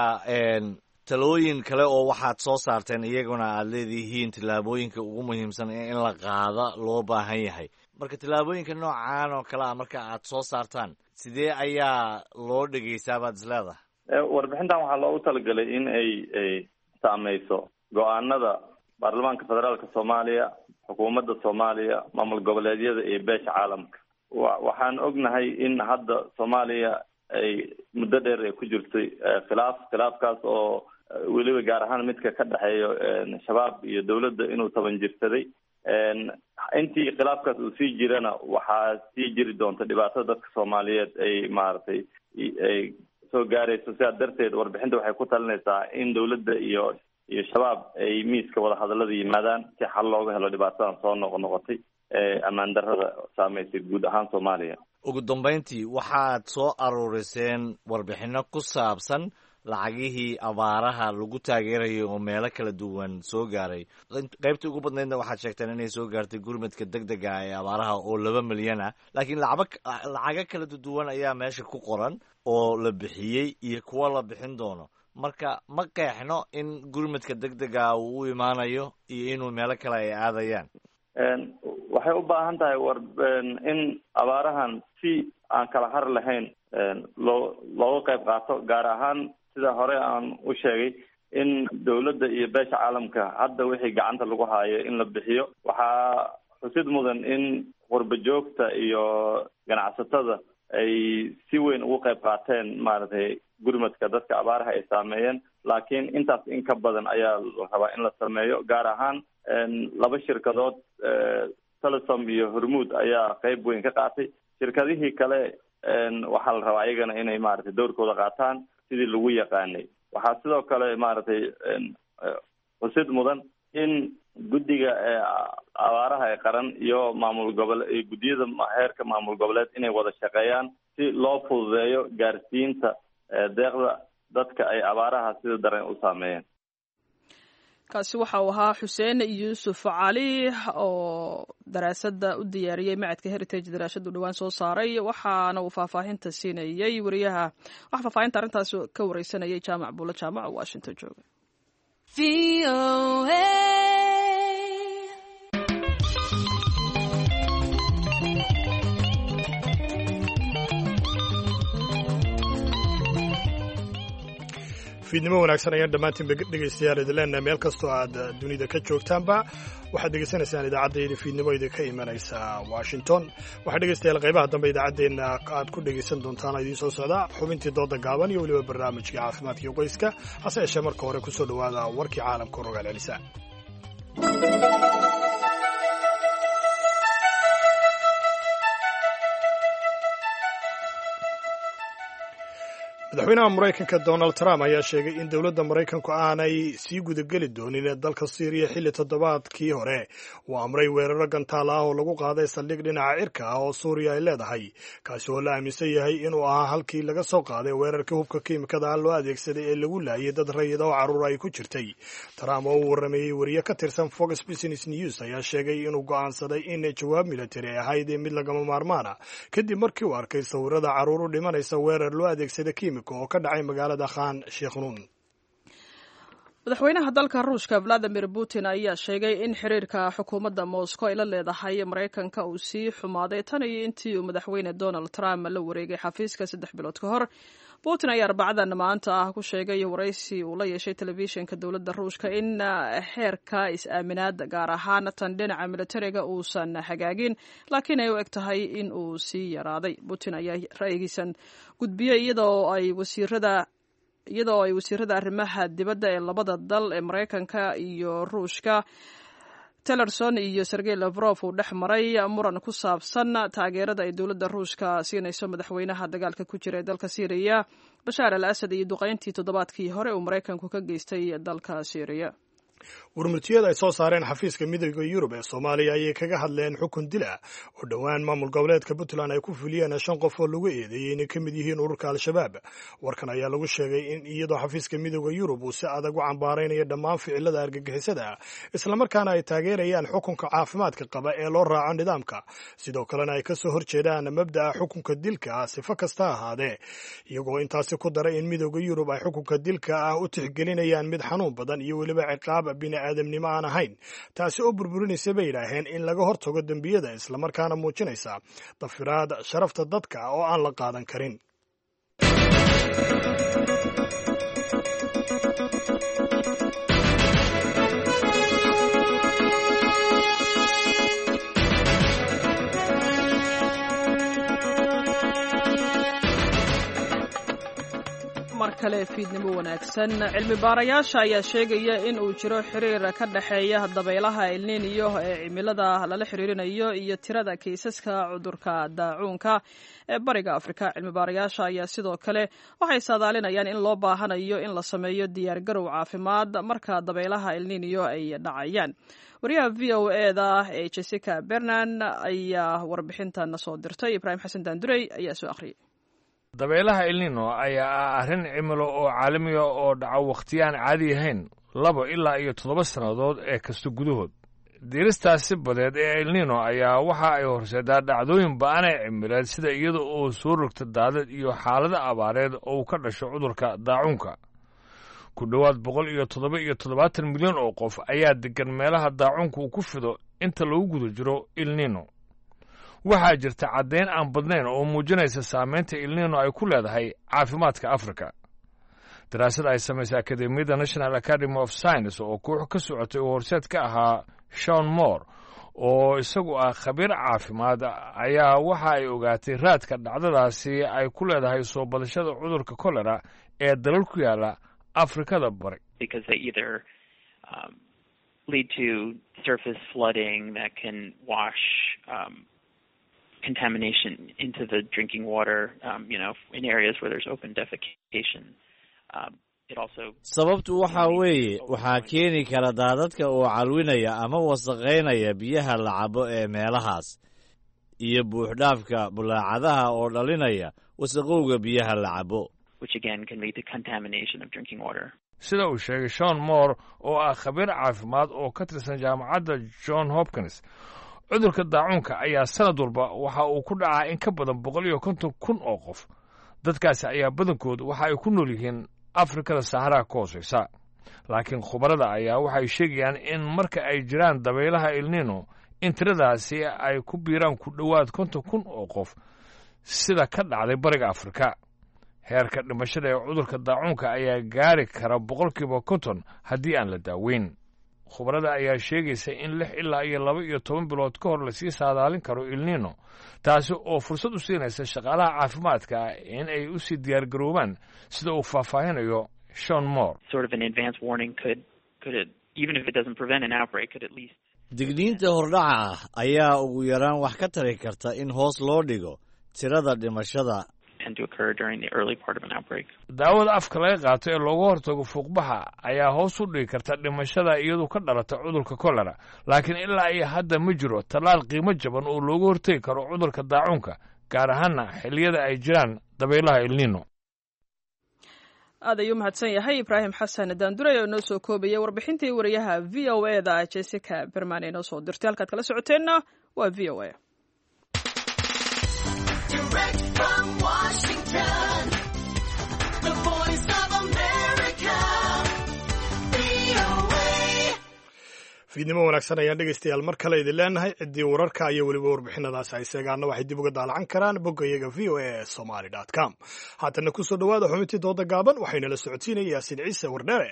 talooyin kale oo waxaad soo saarteen iyaguna aad leedihiin tillaabooyinka ugu muhiimsan ee in la qaada loo baahan yahay. marka tillaabooyinka noocaan oo kale a marka aad soo saartaan sidee ayaa loo dhegeysaa baad isleedahay? warbixintan waxaa loogu talagalay in ay ay saameyso go-aanada baarlamaanka federaalka soomaaliya, xukuumadda soomaaliya, maamul goboleedyada iyo beesha caalamka. wa waxaan ognahay in hadda soomaaliya ay muddo dheer ay ku jirtay khilaaf khilaafkaas oo weliba gaar ahaan midka ka dhexeeyo shabaab iyo dawladda inuu taban jirsaday. intii khilaafkaas uu sii jirana waxaa sii jiri doonta dhibaatada dadka soomaaliyeed ay maaragtay ay soo gaarayso. sidaa darteed warbixinta waxay ku talinaysaa in dawladda iyo iyo shabaab ay miiska wada hadallada yimaadaan si xal looga helo dhibaatadan soo noqo noqotay ee ammaan darrada saameysay guud ahaan soomaaliya. ugu dambeyntii waxaad soo aruuriseen warbixino ku saabsan lacagihii abaaraha lagu taageerayo oo meelo kala duwan soo gaaray. qaybtii ugu badnaydna waxaad sheegteen inay soo gaartay gurmadka degdega ee abaaraha oo laba milyan ah, laakiin lacaba lacago kala duwan ayaa meesha ku qoran oo la bixiyey iyo kuwa la bixin doono. marka ma qeexno in gurmadka degdega uu u imaanayo iyo inuu meelo kale ay aadayaan. waxay u baahan tahay war in abaarahan si aan kala har lahayn loo looga qayb qaato, gaar ahaan sida hore aan u sheegay in dawladda iyo beesha caalamka hadda wixii gacanta lagu haayo in la bixiyo. waxaa xusid mudan in qurba joogta iyo ganacsatada ay si weyn ugu qayb qaateen maaragtay gurmadka dadka abaaraha ay saameeyeen, laakiin intaas in ka badan ayaa la rabaa in la sameeyo. gaar ahaan laba shirkadood telesom iyo hormuud ayaa qayb weyn ka qaatay. shirkadihii kale waxaa la rabaa iyagana inay maaragtay dowrkooda qaataan sidii lagu yaqaanay. waxaa sidoo kale maaragtay xusid mudan in guddiga abaaraha ee qaran iyo maamul gobole iyo guddiyada heerka maamul goboleed inay wada shaqeeyaan si loo fududeeyo gaarsiinta deeqda dadka ay abaaraha sida daran u saameeyeen. kaasi waxa uu ahaa xuseen yuusuf cali oo daraasada u diyaariyey macadka heritage daraasadu dhawaan soo saaray, waxaana uu faahfaahinta siinayey wariyaha waxa faahfaahinta arrintaas ka wareysanayay jaamac buulle jaamac oo washington jooga. v fiidnimo wanaagsan ayaan dhammaantiin dhegaystayaal idinleenna meel kastoo aad dunida ka joogtaanba waxaad degeysanaysaan idaacaddeeda fiidnimo idinka imanaysa washington waxaa dhegaystayaal qaybaha dambe idaacaddeenna aad ku dhegaysan doontaan idiin soo socda xubintii dooda gaaban iyo weliba barnaamijkii caafimaadka iyo qoyska hase yeeshee marka hore ku soo dhowaada warkii caalamka rogaal celisa madaxweynaha maraykanka donald trump ayaa sheegay in dowladda maraykanku aanay sii gudageli doonin dalka syriya xilli toddobaadkii hore uu amray weeraro gantaal ah oo lagu qaaday saldhig dhinaca cirka ah oo suuriya ay leedahay kaasi oo la aaminsan yahay inuu ahaa halkii laga soo qaaday weerarkii hubka kiimikada ah loo adeegsaday ee lagu laayay dad rayida oo carruur ay ku jirtay. Trump oo uu warameeyey wariye ka tirsan Fox Business News ayaa sheegay inuu go'aansaday in jawaab military ay ahayd mid lagama maarmaana kadib markii uu arkay sawirada carruur u dhimanaysa weerar loo adeegsaday kiimiko oo ka dhacay magaalada Khan Sheikhoun. madaxweynaha dalka ruushka Vladimir Putin ayaa sheegay in xiriirka xukuumadda Moscow ay la leedahay Mareykanka uu sii xumaaday tan iyo intii uu madaxweyne Donald Trump la wareegay xafiiska saddex bilood ka hor. Putin ayaa Arbacadan maanta ah ku sheegay waraysi uu la yeeshay telefishinka dowladda Ruushka in xeerka is-aaminaad gaar ahaan tan dhinaca militariga uusan hagaagin laakiin ay u eg tahay in uu sii yaraaday. Putin ayaa ra'yigiisan gudbiyey iyadoo ay wasiirada iyadoo ay wasiirada arrimaha dibadda ee labada dal ee Mareykanka iyo Ruushka Tillerson iyo Sergey Lavrov uu dhex maray muran ku saabsan taageerada ay dowladda Ruushka siinayso madaxweynaha dagaalka ku jira ee dalka Syria Bashar al-Assad iyo duqeyntii toddobaadkii hore uu Mareykanku ka geystay dalka Syria. warmurtiyada ay soo saareen xafiiska midowga Yurub ee Soomaaliya ayay kaga hadleen xukun dil ah oo dhowaan maamul goboleedka Puntland ay ku fuliyeen shan qof oo lagu eedeeyay inay ka mid yihiin ururka Al-Shabaab. Warkan ayaa lagu sheegay in iyadoo xafiiska midowga Yurub uu si adag u cambaaraynayo dhammaan ficilada argagixisada isla markaana ay taageerayaan xukunka caafimaadka qaba ee loo raaco nidaamka, sidoo kalena ay ka soo horjeedaan mabda'a xukunka dilka ah sifa kasta ahaadee, iyagoo intaasi ku daray in midowga Yurub ay xukunka dilka ah u tixgelinayaan mid xanuun badan iyo weliba ciqaab bini'aadamnimo aan ahayn, taasi oo burburinaysa bay yidhaaheen in laga hortago dembiyada islamarkaana muujinaysa dafiraad sharafta dadka oo aan la qaadan karin. markale fiidnimo wanaagsan. cilmi baarayaasha ayaa sheegaya in uu jiro xiriir ka dhaxeeya dabaylaha El Niño ee cimilada lala xiriirinayo iyo tirada kiisaska cudurka daacuunka ee bariga Afrika. cilmi baarayaasha ayaa sidoo kale waxay saadaalinayaan in loo baahanayo in la sameeyo diyaar garow caafimaad marka dabaylaha El Niño ay dhacayaan. wariyaha V O A da ee Jessica Bernan ayaa warbixintan soo dirtay. Ibrahim Xasan Daandurey ayaa soo akhriyay. dabeelaha El Niño ayaa ah arrin cimilo oo caalamiga oo dhaca wakhtiyaan caadi ahayn laba ilaa iyo toddoba sannadood ee kasta gudahood. diiristaasi badeed ee El Niño ayaa waxa ay horseedaa dhacdooyin ba'an ee cimileed sida iyada oo soo rogta daadad iyo xaalado abaareed oo ka dhasho cudurka daacuunka. ku dhowaad boqol iyo toddoba iyo toddobaatan milyan oo qof ayaa deggan meelaha daacuunka uu ku fido inta lagu guda jiro El Niño. waxaa jirta caddayn aan badnayn oo muujinaysa saamaynta El Niño ay ku leedahay caafimaadka Afrika. daraasad ay samaysay Akademiyadda National Academy of Science oo koox ka socotay oo horseed ka ahaa Sean Moore oo isagu ah khabiir caafimaad ayaa waxa ay ogaatay raadka dhacdadaasi ay ku leedahay soo badashada cudurka kolera ee dalal ku yaala Afrikada bari. Because they either um, lead to surface flooding that can wash um, contamination into the drinking water, um, you know, in areas where there's open defecation. Um, it also sababtu waxa weeye waxaa keeni kara daadadka oo calwinaya ama wasaqaynaya biyaha la cabo ee meelahaas iyo buuxdhaafka bulaacadaha oo dhalinaya wasaqowga biyaha la cabo, which again can lead to contamination of drinking water. sida uu sheegay Sean Moore oo ah khabiir caafimaad oo ka tirsan jaamacadda John Hopkins. cudurka daacuunka ayaa sanad walba waxa uu ku dhacaa in ka badan boqol iyo konton kun oo qof. dadkaasi ayaa badankoodu waxa ay ku nool yihiin Afrikada Sahara ka hooseysa. laakiin khubarada ayaa waxay sheegayaan in marka ay jiraan dabaylaha El Niño in tiradaasi ay ku biiraan ku dhowaad konton kun oo qof sida ka dhacday bariga Afrika. heerka dhimashada ee cudurka daacuunka ayaa gaari kara boqolkiiba konton haddii aan la daaweyn. khubarada ayaa sheegaysa in lix ilaa iyo laba iyo toban bilood ka hor lasii saadaalin karo ilnino, taasi oo fursad u siinaysa shaqaalaha caafimaadka in ay u sii diyaargaroobaan sida uu faahfaahinayo Sean Moore. digniinta hordhaca ah ayaa ugu yaraan wax ka tari karta in hoos loo dhigo tirada dhimashada. daawada afka laga qaato ee looga hortago fuuqbaxa ayaa hoos u dhigi karta dhimashada iyadoo ka dhalata cudurka kolera, laakiin ilaa iyo hadda ma jiro tallaal qiimo jaban oo looga hortagi karo cudurka daacuunka, gaar ahaana xilliyada ay jiraan dabaylaha ilnino. aad ayuu mahadsan yahay ibraahim xasan daanduray oo inoo soo koobaya warbixintii wariyaha v o e da jessica berman inoo soo dirtay. halkaad kala socoteenna waa v o e. fiidnimo wanaagsan ayaan dhegaystayaal mar kale idin leenahay. ciddii wararka iyo weliba warbixinadaas ay seegaana waxay dib uga daalacan karaan bogga iyaga v o e somaly dot com. haatana kusoo dhowaada xubintii dooda gaaban, waxaynala socodsiinaya yaasiin ciise wardheere.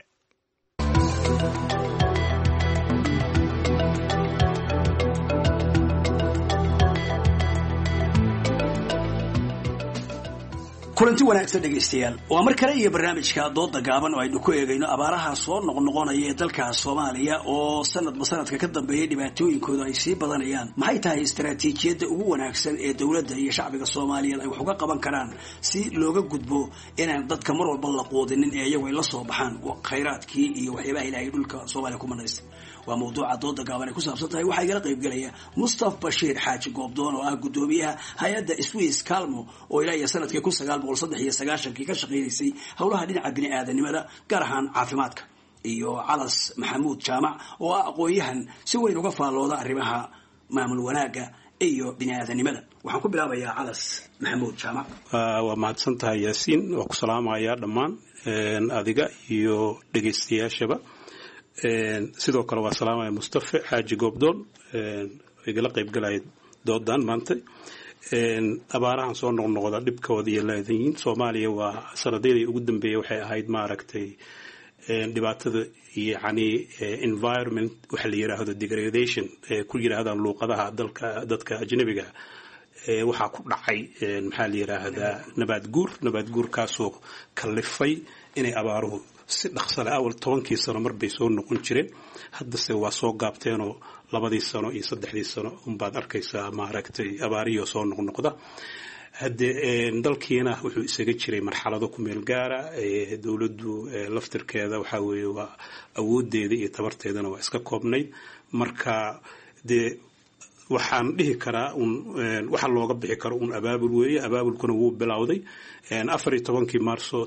kulanti wanaagsan dhegaystayaal, waa mar kale iyo barnaamijka dooda gaaban oo aynu ku eegayno abaaraha soo noqnoqonaya ee dalka Soomaaliya oo sanadba sanadka ka dambeeya dhibaatooyinkooda ay sii badanayaan. maxay tahay istaraatiijiyadda ugu wanaagsan ee dawladda iyo shacbiga Soomaaliyeed ay wax uga qaban karaan si looga gudbo inaan dadka mar walba la qoodinin ee iyagu ay la soo baxaan khayraadkii iyo waxyaabaha Ilaahay dhulka Soomaaliya ku manaystay? waa mawduuca dooda gaaban ee ku saabsan tahay. waxaa igala qayb galaya Mustafa Bashiir Xaaji Goobdoon oo ah gudoomiyaha hay'adda Swiss Calmo oo ilaa iyo sanadkii kun sagaal boqol saddex iyo sagaashan ka shaqeysay howlaha dhinaca bini'aadanimada gaar ahaan caafimaadka, iyo Calas Maxamuud Jaamac oo ah aqoonyahan si weyn uga faalooda arrimaha maamul wanaaga iyo bini'aadanimada. waxaan ku bilaabayaa Calas Maxamuud Jaamac. waa mahadsan tahay Yaasiin, waa ku salaamayaa dhammaan adiga iyo dhegaystayaashaba. sidoo kale waa salaamaya Mustafa Xaaji Goobdoon igala qayb galay doodan maanta. abaarahan soo noqnoqda dhibkooda iyo leedayn Soomaaliya waa sanadihii ugu dambeeyay waxay ahayd maaragtay dhibaatada yani environment waxa la yiraahdo degradation ku yiraahdaan luuqadaha dalka dadka ajnabiga waxaa ku dhacay maxaa la yiraahdaa nabaad guur nabaad guurkaasoo kalifay inay abaaruhu si dhaqsale awal tobankii sano mar bay soo noqon jireen, haddase waa soo gaabteenoo labadii sano iyo saddexdii sano unbaad arkaysaa maaragtay abaariyo soo noqnoqda. haddee dalkiina wuxuu isaga jiray marxalado ku meel gaara. dowladdu laftirkeeda waxaa weeye waa awoodeeda iyo tabarteedana waa iska koobnayd. marka dee waxaan dhihi karaa un waxa looga bixi karo un abaabul weeye. abaabulkuna wuu bilowday afar iyo tobankii maarso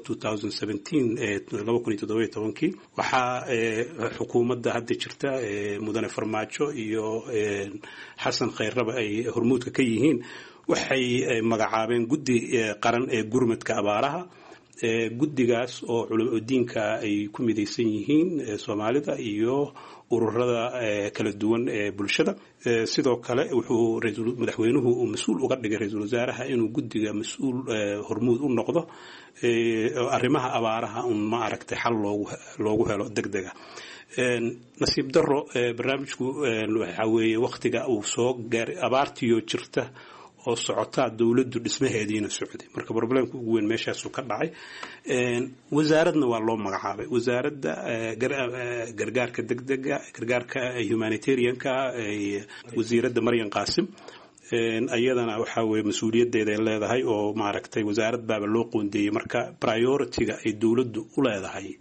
laba kun iyo toddoba iyo tobankii. waxaa xukuumadda hadda jirta mudane Farmaajo iyo xasan Khayraba ay hormuudka ka yihiin, waxay magacaabeen guddi qaran ee gurmadka abaaraha. guddigaas oo culamo diinka ay ku midaysan yihiin Soomaalida iyo ururada kala duwan ee bulshada. sidoo kale wuxuu ra'iisul madaxweynuhu uu mas'uul uga dhigay ra'iisul wasaaraha inuu guddiga mas'uul hormuud u noqdo arrimaha abaaraha un ma aragtay xal loogu loogu helo degdega. nasiib darro barnaamijku waxa weeye waqtiga uu soo gaaray abaartiyo jirta oo socota dawladdu dhismaheediina socday. marka problemku ugu weyn meeshaas uu ka dhacay. wasaaradna waa loo magacaabay wasaaradda gargaarka degdega gargaarka humanitarianka wasiiradda Maryan Qaasim. ayadana waxa weeye mas'uuliyadeeda ay leedahay oo maaragtay wasaarad baaba loo qoondeeyay. marka priority-ga ay dawladdu u leedahay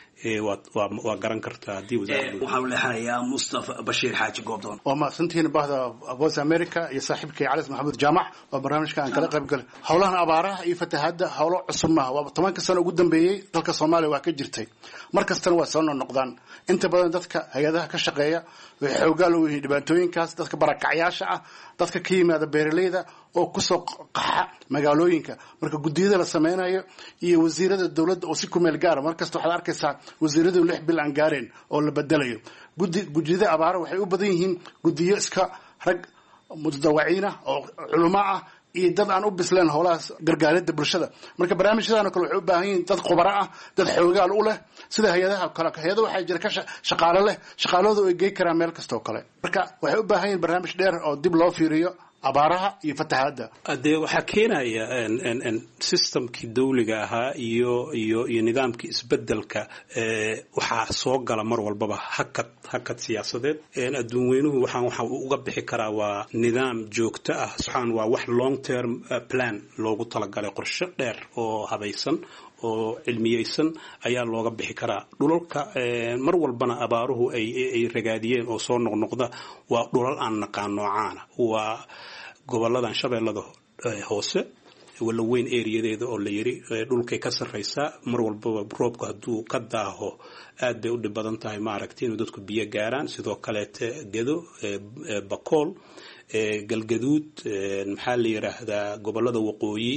waa garan kartaa haddii wasaaraddu. waxaan u leexanayaa Mustafa Bashiir Xaaji Goobdoon. waa mahadsantihiin bahda Voice America iyo saaxiibkay Calas Maxamuud Jaamac oo barnaamijka aan kala qayb galay. howlahan abaaraha iyo fatahaadda howlo cusub maaha, waa tobanka sano ugu dambeeyay dalka Soomaaliya waa ka jirtay. mar kastana waa soo noqdaan. inta badan dadka hay'adaha ka shaqeeya waxay xoogaal u yihiin dhibaatooyinkaas, dadka barakacyaasha ah, dadka ka yimaada beeraleyda oo ku soo qaxa magaalooyinka. marka guddiyada la sameynayo iyo wasiirada dawladda oo si ku meel gaara markasta waxaad arkaysaa wasiiradu lix bil aan gaareen oo la bedelayo. guddi gudiyada abaara waxay u badan yihiin gudiyo iska rag mutadawaciin ah oo culimo ah iyo dad aan u bisleen howlahaas gargaaridda bulshada marka barnaamijyadan oo kale waxay u baahan yihiin dad khubaro ah dad xoogaal u leh sida hay-adaha kale hay-ado waxaa jira ka shaqaale leh shaqaaladu ay gey karaan meel kasta oo kale marka waxay u baahan yihiin barnaamij dheer oo dib loo fiiriyo abaaraha iyo fatahaadda dee waxaa keenaya systemkii dawliga ahaa iyo iyo iyo nidaamkii isbedelka waxaa soo gala mar walbaba hakad hakad siyaasadeed adduun weynuhu waxaan waxa uga bixi karaa waa nidaam joogto ah waxaan waa wax long term plan loogu talagalay qorshe dheer oo habaysan oo cilmiyeysan ayaa looga bixi karaa dhulalka mar walbana abaaruhu ay ay ragaadiyeen oo soo noqnoqda waa dhulal aan naqaan noocaana waa goboladan shabeellada hoose wala weyn ereyadeeda oo la yiri dhulkay ka sarreysaa mar walbaba roobku hadduu ka daaho aad bay u dhib badan tahay maaragtay inuu dadku biyo gaaraan sidoo kaleete gedo bakool galgaduud maxaa la yiraahdaa gobolada waqooyi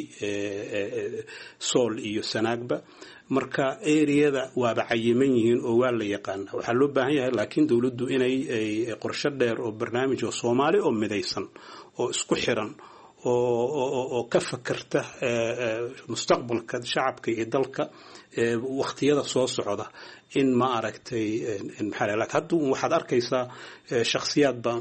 sool iyo sanaagba marka ereyada waaba cayiman yihiin oo waa la yaqaan waxaa loo baahan yahay laakiin dawladdu inay qorshe dheer oo barnaamij oo Soomaali oo midaysan oo isku xiran oo oo ka fakarta mustaqbalka shacabka iyo dalka waqtiyada soo socda in ma aragtay maxaa la haddu waxaad arkaysaa shakhsiyaad baan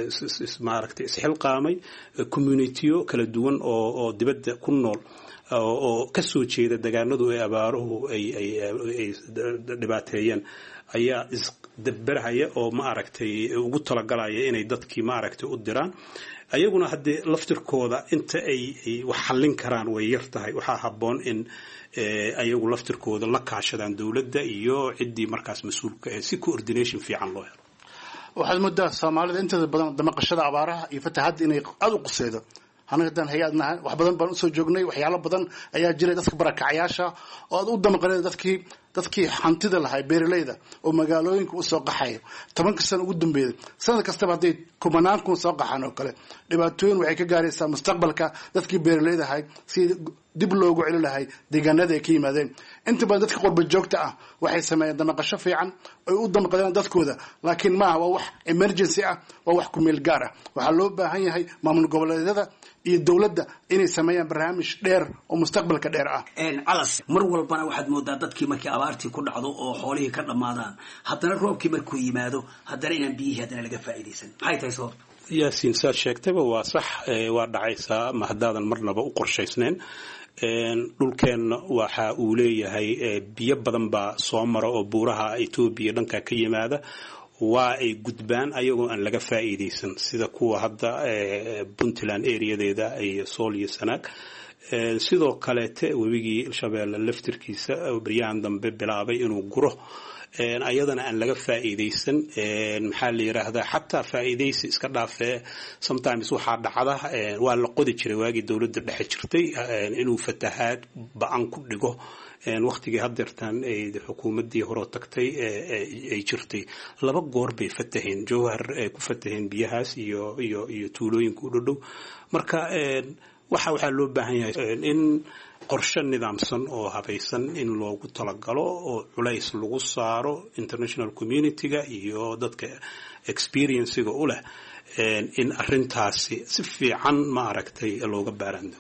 ma aragtay isxilqaamay community-yo kala duwan oo oo dibadda ku nool oo ka soo jeeda deegaanadu ay abaaruhu ay ay dhibaateeyeen ayaa isdabbaraya oo ma aragtay ugu talagalaya inay dadkii ma aragtay u diraan ayaguna haddii laftirkooda inta ay wax xallin karaan way yar tahay waxaa habboon in ayagu laftirkooda la kaashadaan dawladda iyo ciddii markaas mas-uulka ah si coordination fiican loo helo waxaad moodaa Soomaalida inta badan damaqashada abaaraha iyo fatahaadda inay aad u qusaydo anaga dan hay'adnahay wax badan baan u soo joognay waxyaalo badan ayaa jiray dadka barakacayaasha oo aad u damaqanay dadkii dadkii hantida lahay beeraleyda oo magaalooyinka u soo qaxay tobanka sano ugu dambeeyay sanad kasta haday kumanaan kun soo qaxaan oo kale dhibaatooyin waxay ka gaaraysaa mustaqbalka dadkii beeraleyda ahay si dib loogu celi lahay deegaanada ay ka yimaadeen inta badan dadka qurba joogta ah waxay sameeyeen damaqasho fiican ay u damqadeen dadkooda laakiin ma waa wax emergency ah waa wax ku meel gaar ah waxa loo baahan yahay maamul goboleedyada iyo dawladda inay sameeyaan barnaamij dheer oo mustaqbalka dheer ah een alas mar walbana waxaad moodaa dadkii markii abaartii ku dhacdo oo xoolihii ka dhamaadaan haddana roobkii markuu yimaado haddana inaan biyihii haddana laga faa'iidaysan maxay tahay sabab yaasiin saad sheegtayba waa sax waa dhacaysaa ma haddaadan marnaba u qorshaysnayn dhulkeenna waxa uu leeyahay biyo badan baa soo mara oo buuraha Itoobiya dhanka ka yimaada waa ay gudbaan ayagoo aan laga faa'iideysan sida kuwa hadda Puntland areadeeda ay Sool iyo Sanaag sidoo kale te webigii Shabeelle laftirkiisa bariyaan dambe bilaabay inuu guro ayadana aan laga faa'iideysan maxaa la yiraahdaa xataa faa'iideysi iska dhaafee sometimes waxa dhacda waa la qodi jiray waagii dawladda dhexe jirtay inuu fatahaad ba'an ku dhigo waqtigii hadeertan ay xukuumadii hore tagtay ay jirtay laba goor bay fataheen jowhar ay ku fataheen biyahaas iyo iyo iyo tuulooyinka u dhow marka waxa waxa loo baahan yahay in qorshe nidaamsan oo habaysan in loogu talagalo oo culays lagu saaro international community-ga iyo dadka experience-ga u leh in arintaasi si fiican ma aragtay looga baarando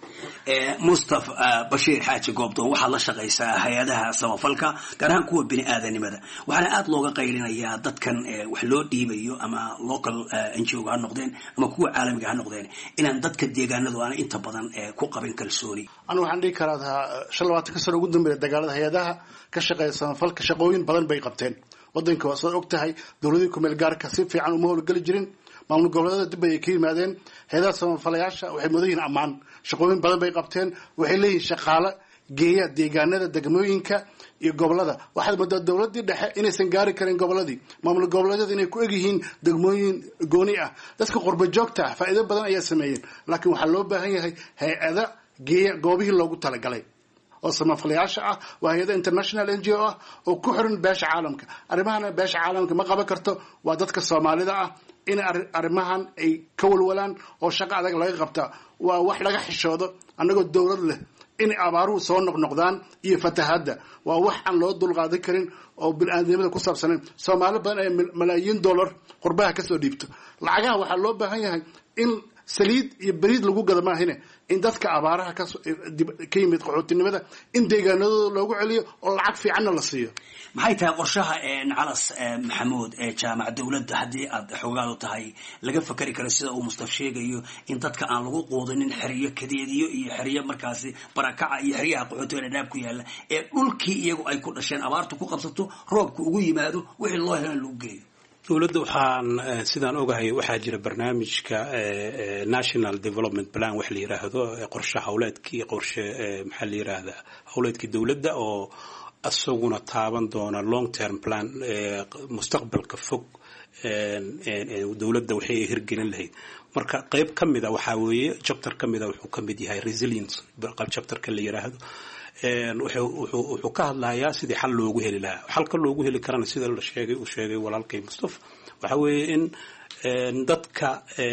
Mustafa Bashir Xaaji Goobdoon waxaa la shaqaysaa hay'adaha samafalka gaar ahaan kuwa bini aadanimada waxaana aad looga qaylinayaa dadkan wax loo dhiibayo ama local N G O ha noqdeen ama kuwa caalamiga ha noqdeen inaan dadka deegaanadu aan inta badan ku qabin kalsooni anu waxaan dhigi karaa shan iyo labaatan sano ugu dambeeyay dagaalada hay'adaha ka shaqeeya samafalka shaqooyin badan bay qabteen wadanka waa soo ogtahay dawladda ku meel gaarka si fiican uma howlgali jirin maamul goboleedyada dib ay ka yimaadeen hay'adaha samafalayaasha waxay mudayin ammaan shaqooyin badan bay qabteen waxay leeyihiin shaqaale geeya deegaanada degmooyinka iyo gobolada waxaad moodaa dawladii dhexe inaysan gaari karin goboladii maamul goboleedyada inay ku eg yihiin degmooyin gooni ah dadka qurba joogta ah faa'iido badan ayaa sameeyeen laakiin waxaa loo baahan yahay hay'ada geeya goobihii loogu talagalay oo samafalayaasha ah waa hay'ada international N G O ah oo ku xiran beesha caalamka arrimahan beesha caalamka ma qaban karto waa dadka Soomaalida ah in arrimahan ay ka walwalaan oo shaqo adag laga qabta waa wax laga xishoodo anagoo dawlad leh in abaaruhu soo noqnoqdaan iyo fatahaadda waa wax aan loo dulqaadan karin oo bini'aadamada ku saabsan Soomaali badan ay malaayiin dollar qurbaha ka soo dhiibto lacagaha waxa loo baahan yahay in saliid iyo bariid lagu gada maahine in dadka abaaraha ka ka yimid qaxootinimada in deegaanadooda loogu celiyo oo lacag fiicanna la siiyo. maxay tahay qorshaha calas maxamuud ee jaamac dowladda haddii aad xoogaadu tahay laga fakari karo sida uu Mustafa sheegayo in dadka aan lagu quudinin xiriyo kadeediyo iyo xiriyo markaasi barakaca iyo xiriyaha qaxootiga dhaab ku yaala ee dhulkii iyagu ay ku dhasheen abaartu ku qabsato roobku ugu yimaado wixii loo helan lagu geeyo. dowladda waxaan sidaan ogahay waxaa jira barnaamijka national development plan wax la yiraahdo qorshe hawleedkii qorshe maxaa la yiraahdaa hawleedkii dowladda oo asaguna taaban doona long term plan mustaqbalka fog dowladda waxay hirgelin lahayd. marka qayb ka mid ah waxaa weeye chapter ka mid ah wuxuu ka mid yahay resilience chapterka la yiraahdo wuxuu ka hadlayaa sidii xal loogu heli lahaa. xalka loogu heli karana sida la sheegay uu sheegay walaalkay Mustafa waxa weeye in dadka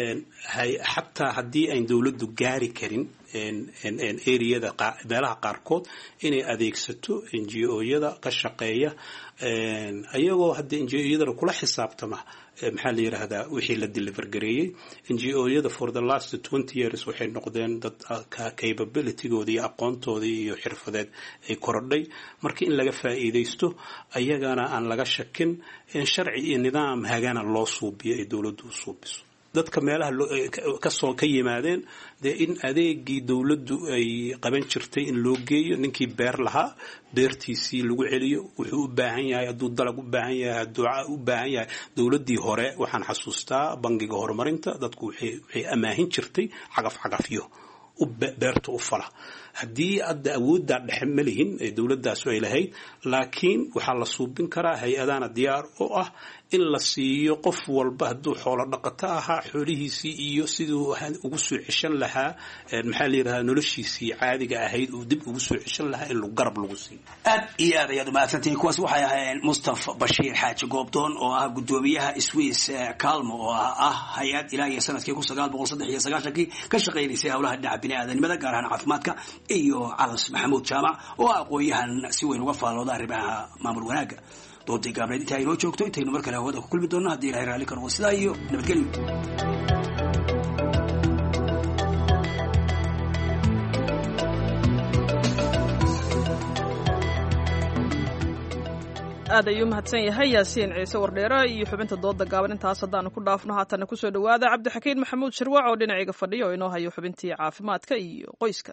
xataa haddii ay dowladdu gaari karin areada meelaha qaarkood inay adeegsato N G O-yada ka shaqeeya ayagoo hadda N G O-yadana kula xisaabtama maxaa la yiraahdaa wixii la deliver gareeyay. N G O-yada for the last twenty years waxay noqdeen dad capability-gooda iyo aqoontooda iyo xirfadeed ay korodhay marka in laga faa'iideysto ayagana aan laga shakin in sharci iyo nidaam hagana loo suubiyo ay dowladdu u suubiso. dadka meelaha ka soo ka yimaadeen de in adeegii dowladdu ay qaban jirtay in loo geeyo ninkii beer lahaa beertiisii lagu celiyo wuxuu u baahan yahay hadduu dalag u baahan yahay duca u baahan yahay dowladdii hore waxaan xasuustaa bangiga horumarinta dadku waxay waxay amaahin jirtay cagaf cagafyo u beerta u fala haddii aad awoodda dhexe ma lihin ee dowladdaas ay lahayd laakiin waxaa la suubin karaa hay-adana diyaar oo ah in la siiyo qof walba hadduu xoolo dhaqato ahaa xoolihiisii iyo siduu ugu soo ceshan lahaa maxaa la yiraahdaa noloshiisii caadiga ahayd uu dib ugu soo ceshan lahaa in lagu garab lagu siiyo. aad iyo aad ayaad umahadsantihiin. kuwaas waxay ahaayeen Mustafa Bashiir Xaaji Goobdoon oo ah gudoomiyaha Swiss Calmo oo ah hay-ad ilaa iyo sanadkii kun sagaal boqol saddex iyo sagaashankii ka shaqeynaysay howlaha dhinaca bini'aadanimada gaar ahaan caafimaadka iyo calas maxamuud jaamac oo aqoon-yahan si weyn uga faalooda arrimaha maamul wanaagga. doodii gaabneed inta aynoo joogto intaynu mar kale hawada ku kulmi doonno haddii ilahay raalli ka noqdo sidaa iyo nabadgelyo. aad ayuu mahadsan yahay yaasiin ciise wardheere iyo xubinta dooda gaaban intaas haddaanu ku dhaafno haatana kusoo dhawaada cabdixakiin maxamuud shirwac oo dhinaciga fadhiya oo inoo hayo xubintii caafimaadka iyo qoyska.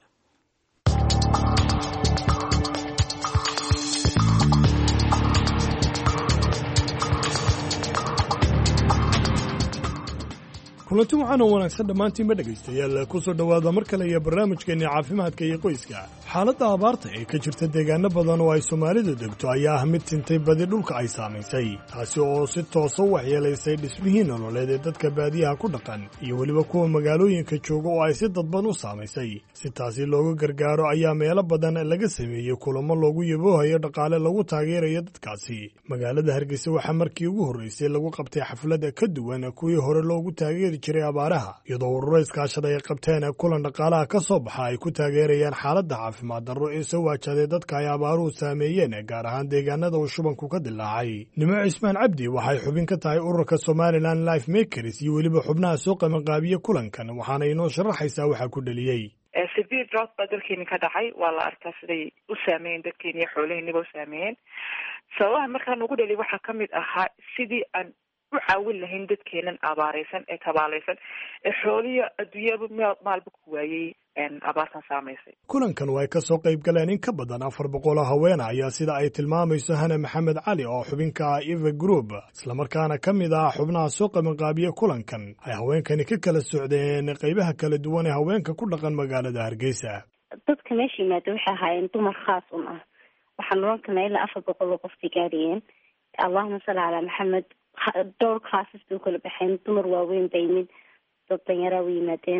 kulanti waxaan oo wanaagsan dhammaantiinba dhegaystayaal ku soo dhowaada mar kale iyo barnaamijkeenni caafimaadka iyo qoyska. xaaladda abaarta ee ka jirta deegaano badan oo ay soomaalidu degto ayaa ah mid tintay badi dhulka ay saamaysay taasi oo si toosa u waxyeelaysay dhismihii nololeed ee dadka baadiyaha ku dhaqan iyo weliba kuwa magaalooyinka jooga oo ay si dadban u saamaysay. si taasi looga gargaaro ayaa meelo badan laga sameeyey kulamo loogu yaboohayo dhaqaale lagu taageerayo dadkaasi. magaalada Hargeysa waxaa markii ugu horreysay lagu qabtay xaflad ka duwan kuwii hore loogu taageeri jiray abaaraha iyadoo ururo iskaashada ay qabteen kulan dhaqaalaha ka soo baxa ay ku taageerayaan xaaladda caafimaad darro ee soo waajaday dadka ay abaaruhu saameeyeen gaar ahaan deegaanada uu shubanku ka dilaacay. nimo cismaan cabdi waxay xubin ka tahay ururka Somaliland Life Makers iyo weliba xubnaha soo qabanqaabiye kulankan waxaana inoo sharaxaysaa waxaa ku dhaliyey. severe drought baa dalkeeni ka dhacay waa la arkaa siday u saameeyeen dadkeeni iyo xoolaheeniba u saameeyeen. sababaha markaan ugu dhaliy waxaa ka mid ahaa sidii aan u caawin lahayn dadkeenan abaaraysan ee tabaalaysan ee xooliya adduunyaba maalba ku waayey abaartan saamaysay. kulankan way ka soo qayb galeen in ka badan afar boqol oo haween ayaa sida ay tilmaamayso Hana Maxamed Cali oo xubinka ah Eva Group islamarkaana ka mid ah xubnaha soo qabanqaabiye kulankan ay haweenkani ka kala socdeen qaybaha kala duwan ee haweenka ku dhaqan magaalada Hargeysa. dadka meesha yimaada waxay ahaayeen dumar khaas un ah waxaan oran karnaa ilaa afar boqol oo qof gaariyeen. allahuma salli calaa maxamed dhowr classes bay kala baxeen dumar waaweyn bay yimid dad danyaraa u yimaadeen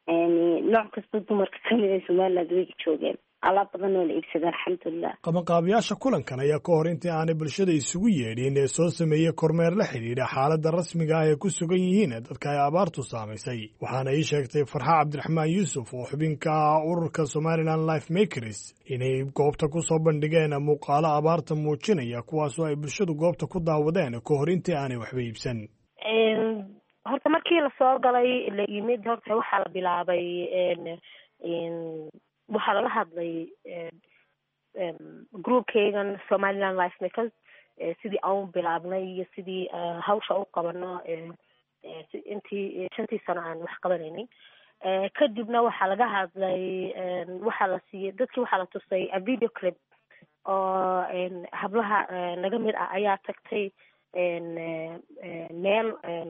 nooc kasta dumarka kamid ee Somaliland way joogeen alaab badan oo la iibsaday alxamdulilah. qabanqaabiyaasha kulankan ayaa ka hor intii aanay bulshada isugu yeedhin ee soo sameeyey kormeer la xidhiidha xaaladda rasmiga ah ee ku sugan yihiin dadka ay abaartu saamaysay. waxaana ii sheegtay Farxa Cabdiraxmaan Yuusuf oo xubinka ururka Somaliland Life Makers inay goobta ku soo bandhigeen muuqaalo abaarta muujinaya kuwaasoo ay bulshadu goobta ku daawadeen ka hor intii aanay waxba iibsan. horta markii lasoo galay la yimid horta waxaa la bilaabay waxaa lala hadlay groupkaygan Somaliland Life Makers sidii aan bilaabnay iyo sidii hawsha u qabano intii shantii sano aan wax qabanaynay kadibna waxaa laga hadlay waxaa la siiyey dadkii waxaa la tusay a video clip oo hablaha naga mid ah ayaa tagtay meel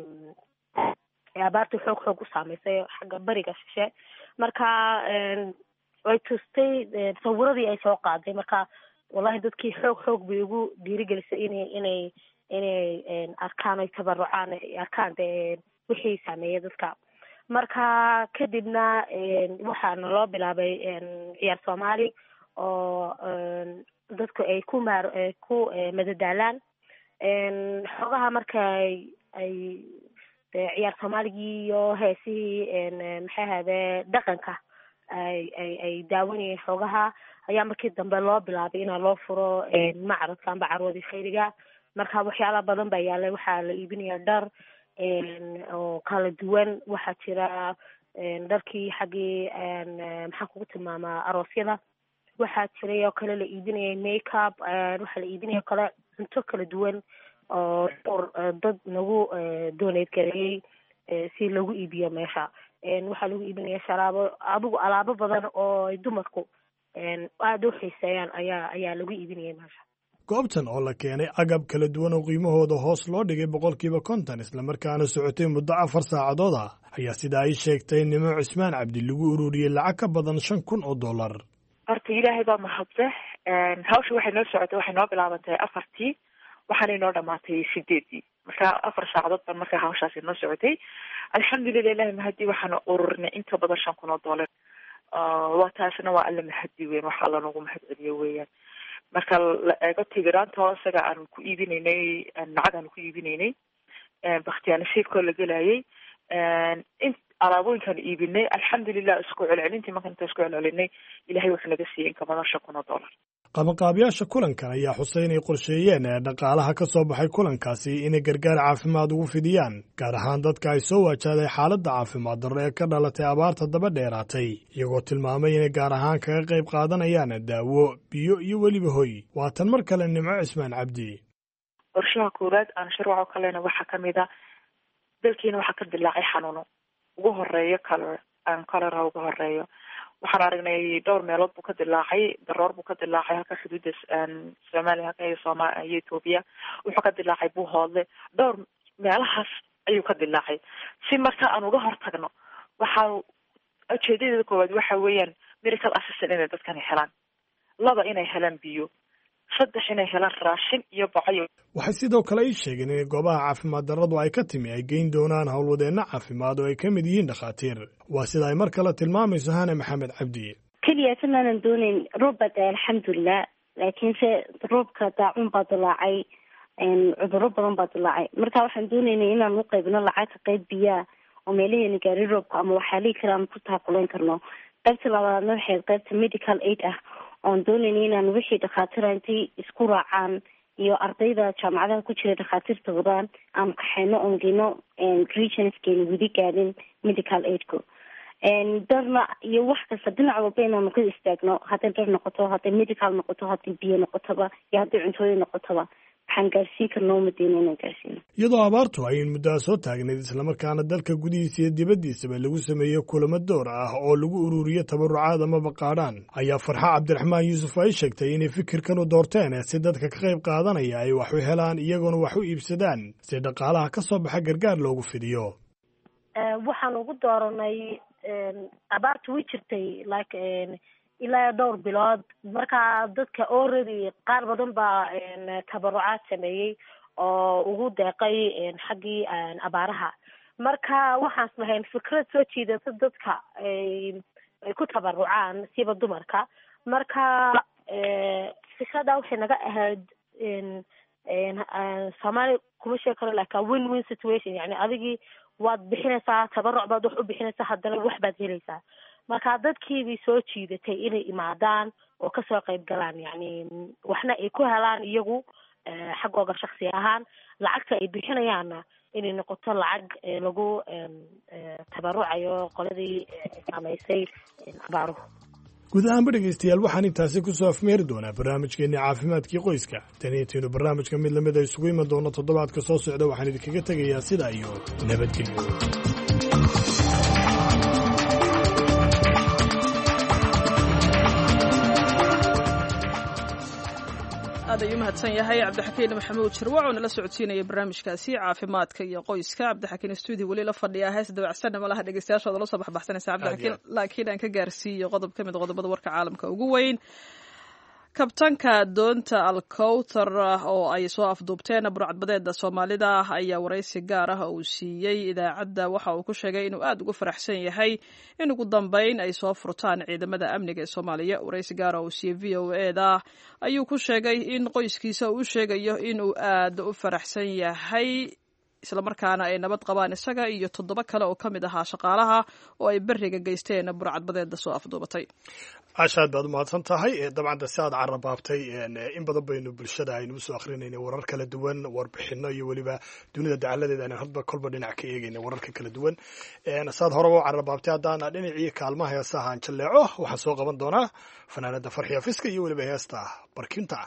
abaarta xoog xoog u saameysay xagga bariga shishe marka way tustay sawiradii ay soo qaaday marka wallahi dadkii xoog xoog bay ugu dhiirigelisay inay inay inay arkaan ay tabarucaan ay arkaan dee wixii saameeyay dadka marka kadibna waxaana loo bilaabay ciyaar soomaali oo dadku ay ku maar ku madadaalaan xogaha marka ay ciyaar soomaaligii iyo heesihii maxay ahaaye dhaqanka ay ay ay daawanayeen xoogaha ayaa markii dambe loo bilaabay inaa loo furo macradka amba carwadii khayriga marka waxyaala badan baa yaalay waxaa la iibinaya dhar oo kala duwan waxaa jira dharkii xaggii maxaan kugu tilmaamaa aroosyada waxaa jiray oo kale la iibinayay make up waxaa la iibinaya kale cunto kala duwan oo dad nagu donate gareeyey si lagu iibiyo meesha waxaa lagu iibinaya sharaabo adigu alaabo badan oo ay dumarku aada u xiiseeyaan ayaa ayaa lagu iibinayay meesha goobtan oo la keenay agab kala duwan oo qiimahooda hoos loo dhigay boqolkiiba konton islamarkaana socotay muddo afar saacadood ah ayaa sida ay sheegtay nimo cismaan cabdi lagu ururiyey lacag ka badan shan kun oo dollar horta ilaahay baa mahadse hawsha waxay noo socotay waxay noo bilaabantay afartii waxaanay noo dhamaatay sideedii marka afar saacadood baan marka hawshaasi noo socotay alxamdulilah ilahi mahadi waxaana ururinay inta badan shan kun oo dollar waa taasna waa alla mahadi weyn waxa alla noogu mahad celiyo weeyaan marka la eego tigiraanta hoosaga aan ku iibinaynay lacag aan ku iibinaynay baktiyaana shirkoo la gelayay in alaabooyinkaan iibinay alxamdulilah isku celcelintii markaan inta isku celcelinay ilahay wuxuu naga siiyey in ka badan shan kun oo dollar qabanqaabiyaasha kulankan ayaa xusay inay qorsheeyeen dhaqaalaha ka soo baxay kulankaasi inay gargaar caafimaad ugu fidiyaan gaar ahaan dadka ay soo waajahday xaaladda caafimaad darro ee ka dhalatay abaarta daba dheeraatay iyagoo tilmaamay inay gaar ahaan kaga qayb qaadanayaan daawo biyo iyo weliba hoy waatan mar kale nimco cismaan cabdi qorshaha koowaad aan sharwaco kalena waxaa kamid a dalkiina waxaa ka dilaacay xanuuno ugu horeeyo color aan colora ugu horeeyo waxaan aragnay dhowr meelood buu ka dilaacay daroor buu ka dilaacay halka xuduudda soomaaliya halka iyo sooma iyo etoobiya wuxuu ka dilaacay buuhoodle dhowr meelahaas ayuu ka dilaacay si marka aan uga hortagno waxaa ujeedadeeda koowaad waxa weeyaan medical assistant inay dadkani helaan laba inay helaan biyo saddex inay helaan raashin iyo bacayo waxay sidoo kale ii sheegeen in goobaha caafimaad darradu ay ka timi ay geyn doonaan howlwadeenno caafimaad oo ay ka mid yihiin dhakhaatiir waa sida ay mar kale tilmaamayso hane maxamed cabdi keliyaatan maanan doonayn roob baa da alxamdulilah laakiinse roobka daacuun baa dilaacay cudurro badan baa dilaacay marka waxaan doonaynay inaan u qaybino lacagta qayb biyaa oo meelaheena gaari roobka ama waxyaalihii kale aan ku taakulayn karno qaybta labaadna waxay qaybta medical aid ah oon doonaynay inaan wixii dhakhaatiira intay isku raacaan iyo ardayda jaamacadaha ku jira dhakhaatiirta wadaan aan kaxayno oon geyno regionskeena weli gaadhin medical aidku darna iyo wax kasta dhinac walba inaanu ka istaagno hadday dhar noqoto hadday medical noqoto hadday biyo noqotoba iyo hadday cuntooyin noqotoba waxaan gaarsiin karnoo madeyna inaan gaarsiino iyadoo abaartu ay muddaa soo taagnayd islamarkaana dalka gudihiisa iyo dibaddiisaba lagu sameeyey kulamo door ah oo lagu ururiyo tabarucaad ama baqaadhaan ayaa farxa cabdiraxmaan yuusuf ay sheegtay inay fikirkan u doorteen si dadka ka qayb qaadanaya ay wax u helaan iyagoona wax u iibsadaan si dhaqaalaha ka soo baxa gargaar loogu fidiyo waxaan ugu dooranay abaartu way jirtay like ilaa dhowr bilood marka dadka already qaar badan baa tabarucaad sameeyey oo ugu deeqay xaggii abaaraha marka waxaan lahayn fikrad soo jiidata dadka ay ku tabarucaan siba dumarka marka fikrada waxay naga ahayd soomaali kuma sheegi karo laakin win win situation yani adigii waad bixinaysaa tabaruc baad wax u bixinaysaa haddana wax baad helaysaa marka dadkiibay soo jiidatay inay imaadaan oo kasoo qayb galaan yani waxna ay ku helaan iyagu xaggooga shaksi ahaan lacagta ay bixinayaanna inay noqoto lacag lagu tabarucayo qoladii samaysay abaaruhu. guud ahaanba dhegaystayaal waxaan intaasi kusoo afmeeri doonaa barnaamijkeenii caafimaadkii qoyska taniintiinu barnaamijka mid lamid a isugu iman doono toddobaadka soo socda waxaan idinkaga tegayaa sidaa iyo nabadgelyo. aad ayuu mahadsan yahay cabdixakiin maxamuud jirwac oo nala socodsiinaya barnaamijkaasi caafimaadka iyo qoyska. cabdixakiin stuudio weli la fadhiyaa hees dabacsanna malaha dhegeystayaashooda la soo baxbaxsanaysa cabdixakiin, laakiin aan ka gaarsiiyo qodob ka mid qodobada warka caalamka ugu weyn. kabtanka doonta alkowtar oo ay soo afduubteen burcadbadeeda soomaalida ayaa waraysi gaar ah uu siiyey idaacadda waxa uu ku sheegay inuu aad ugu faraxsan yahay in ugu dambeyn ay soo furtaan ciidamada amniga ee soomaaliya. waraysi gaar ah uu siiyey v o eda ayuu ku sheegay in qoyskiisa uu sheegayo inuu aad u faraxsan yahay islamarkaana ay nabad qabaan isaga iyo toddoba kale oo ka mid ahaa shaqaalaha oo ay beriga geysteen burcadbadeeda soo afduubatay. aashaad baad umahadsan tahay. dabcan de si aad carabaabtay in badan baynu bulshada aynu usoo akrinayna warar kala duwan, warbixino iyo weliba dunida dacaladeeda aynu hadba kolba dhinac ka eegayna wararka kala duwan. saad horeba u carabaabtay haddaana dhinacii kaalmaha heesaha aan jalleeco waxaan soo qaban doonaa fanaanada farxiya fiska iyo weliba heesta barkinta.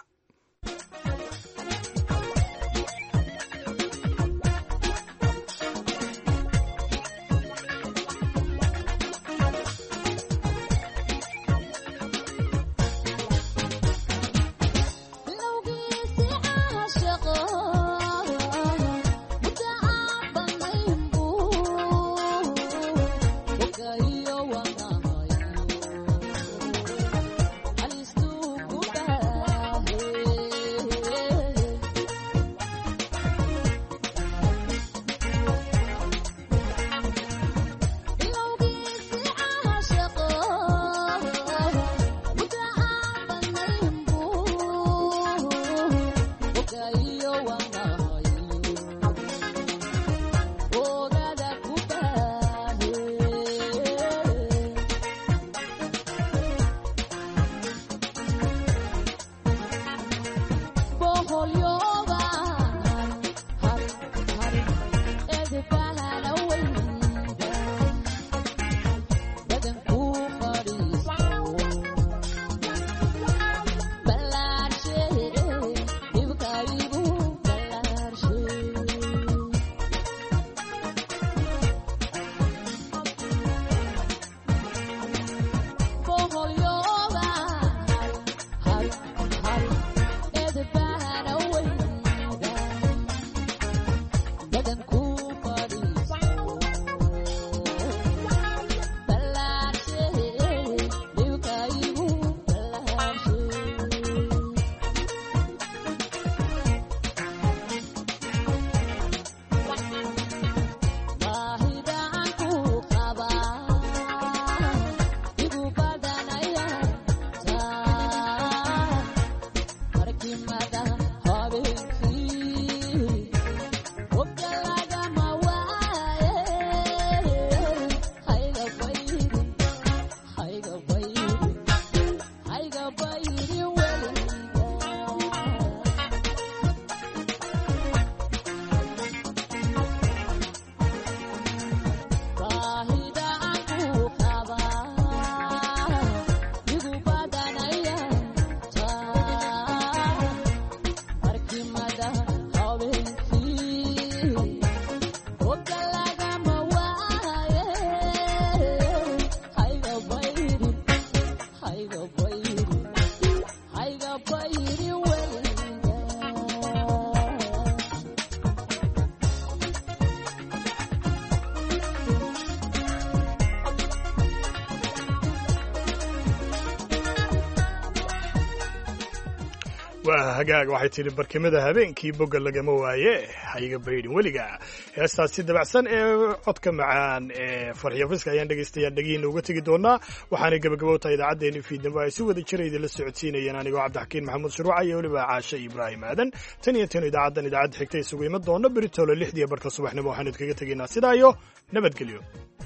waa hagaag waxay tidhi barkimada habeenkii bogga lagama waaye hayga baydhin weliga heestaasi dabacsan ee codka macaan ee farxiyo fiska ayaan dhegaystayaa dhegihiina uga tegi doonaa waxaanay gabagabowtahay idaacaddeenii fiidnimo ay si wada jira idinla socodsiinayeen anigoo cabdixakiin maxamuud shuruuca iyo weliba caashe ibraahim aadan tan iyo tan idaacaddan idaacadda xigta isugu iman doona beritoole lixdiiyo barka subaxnimo waxaan idinkaga tegaynaa sidaa iyo nabadgelyo.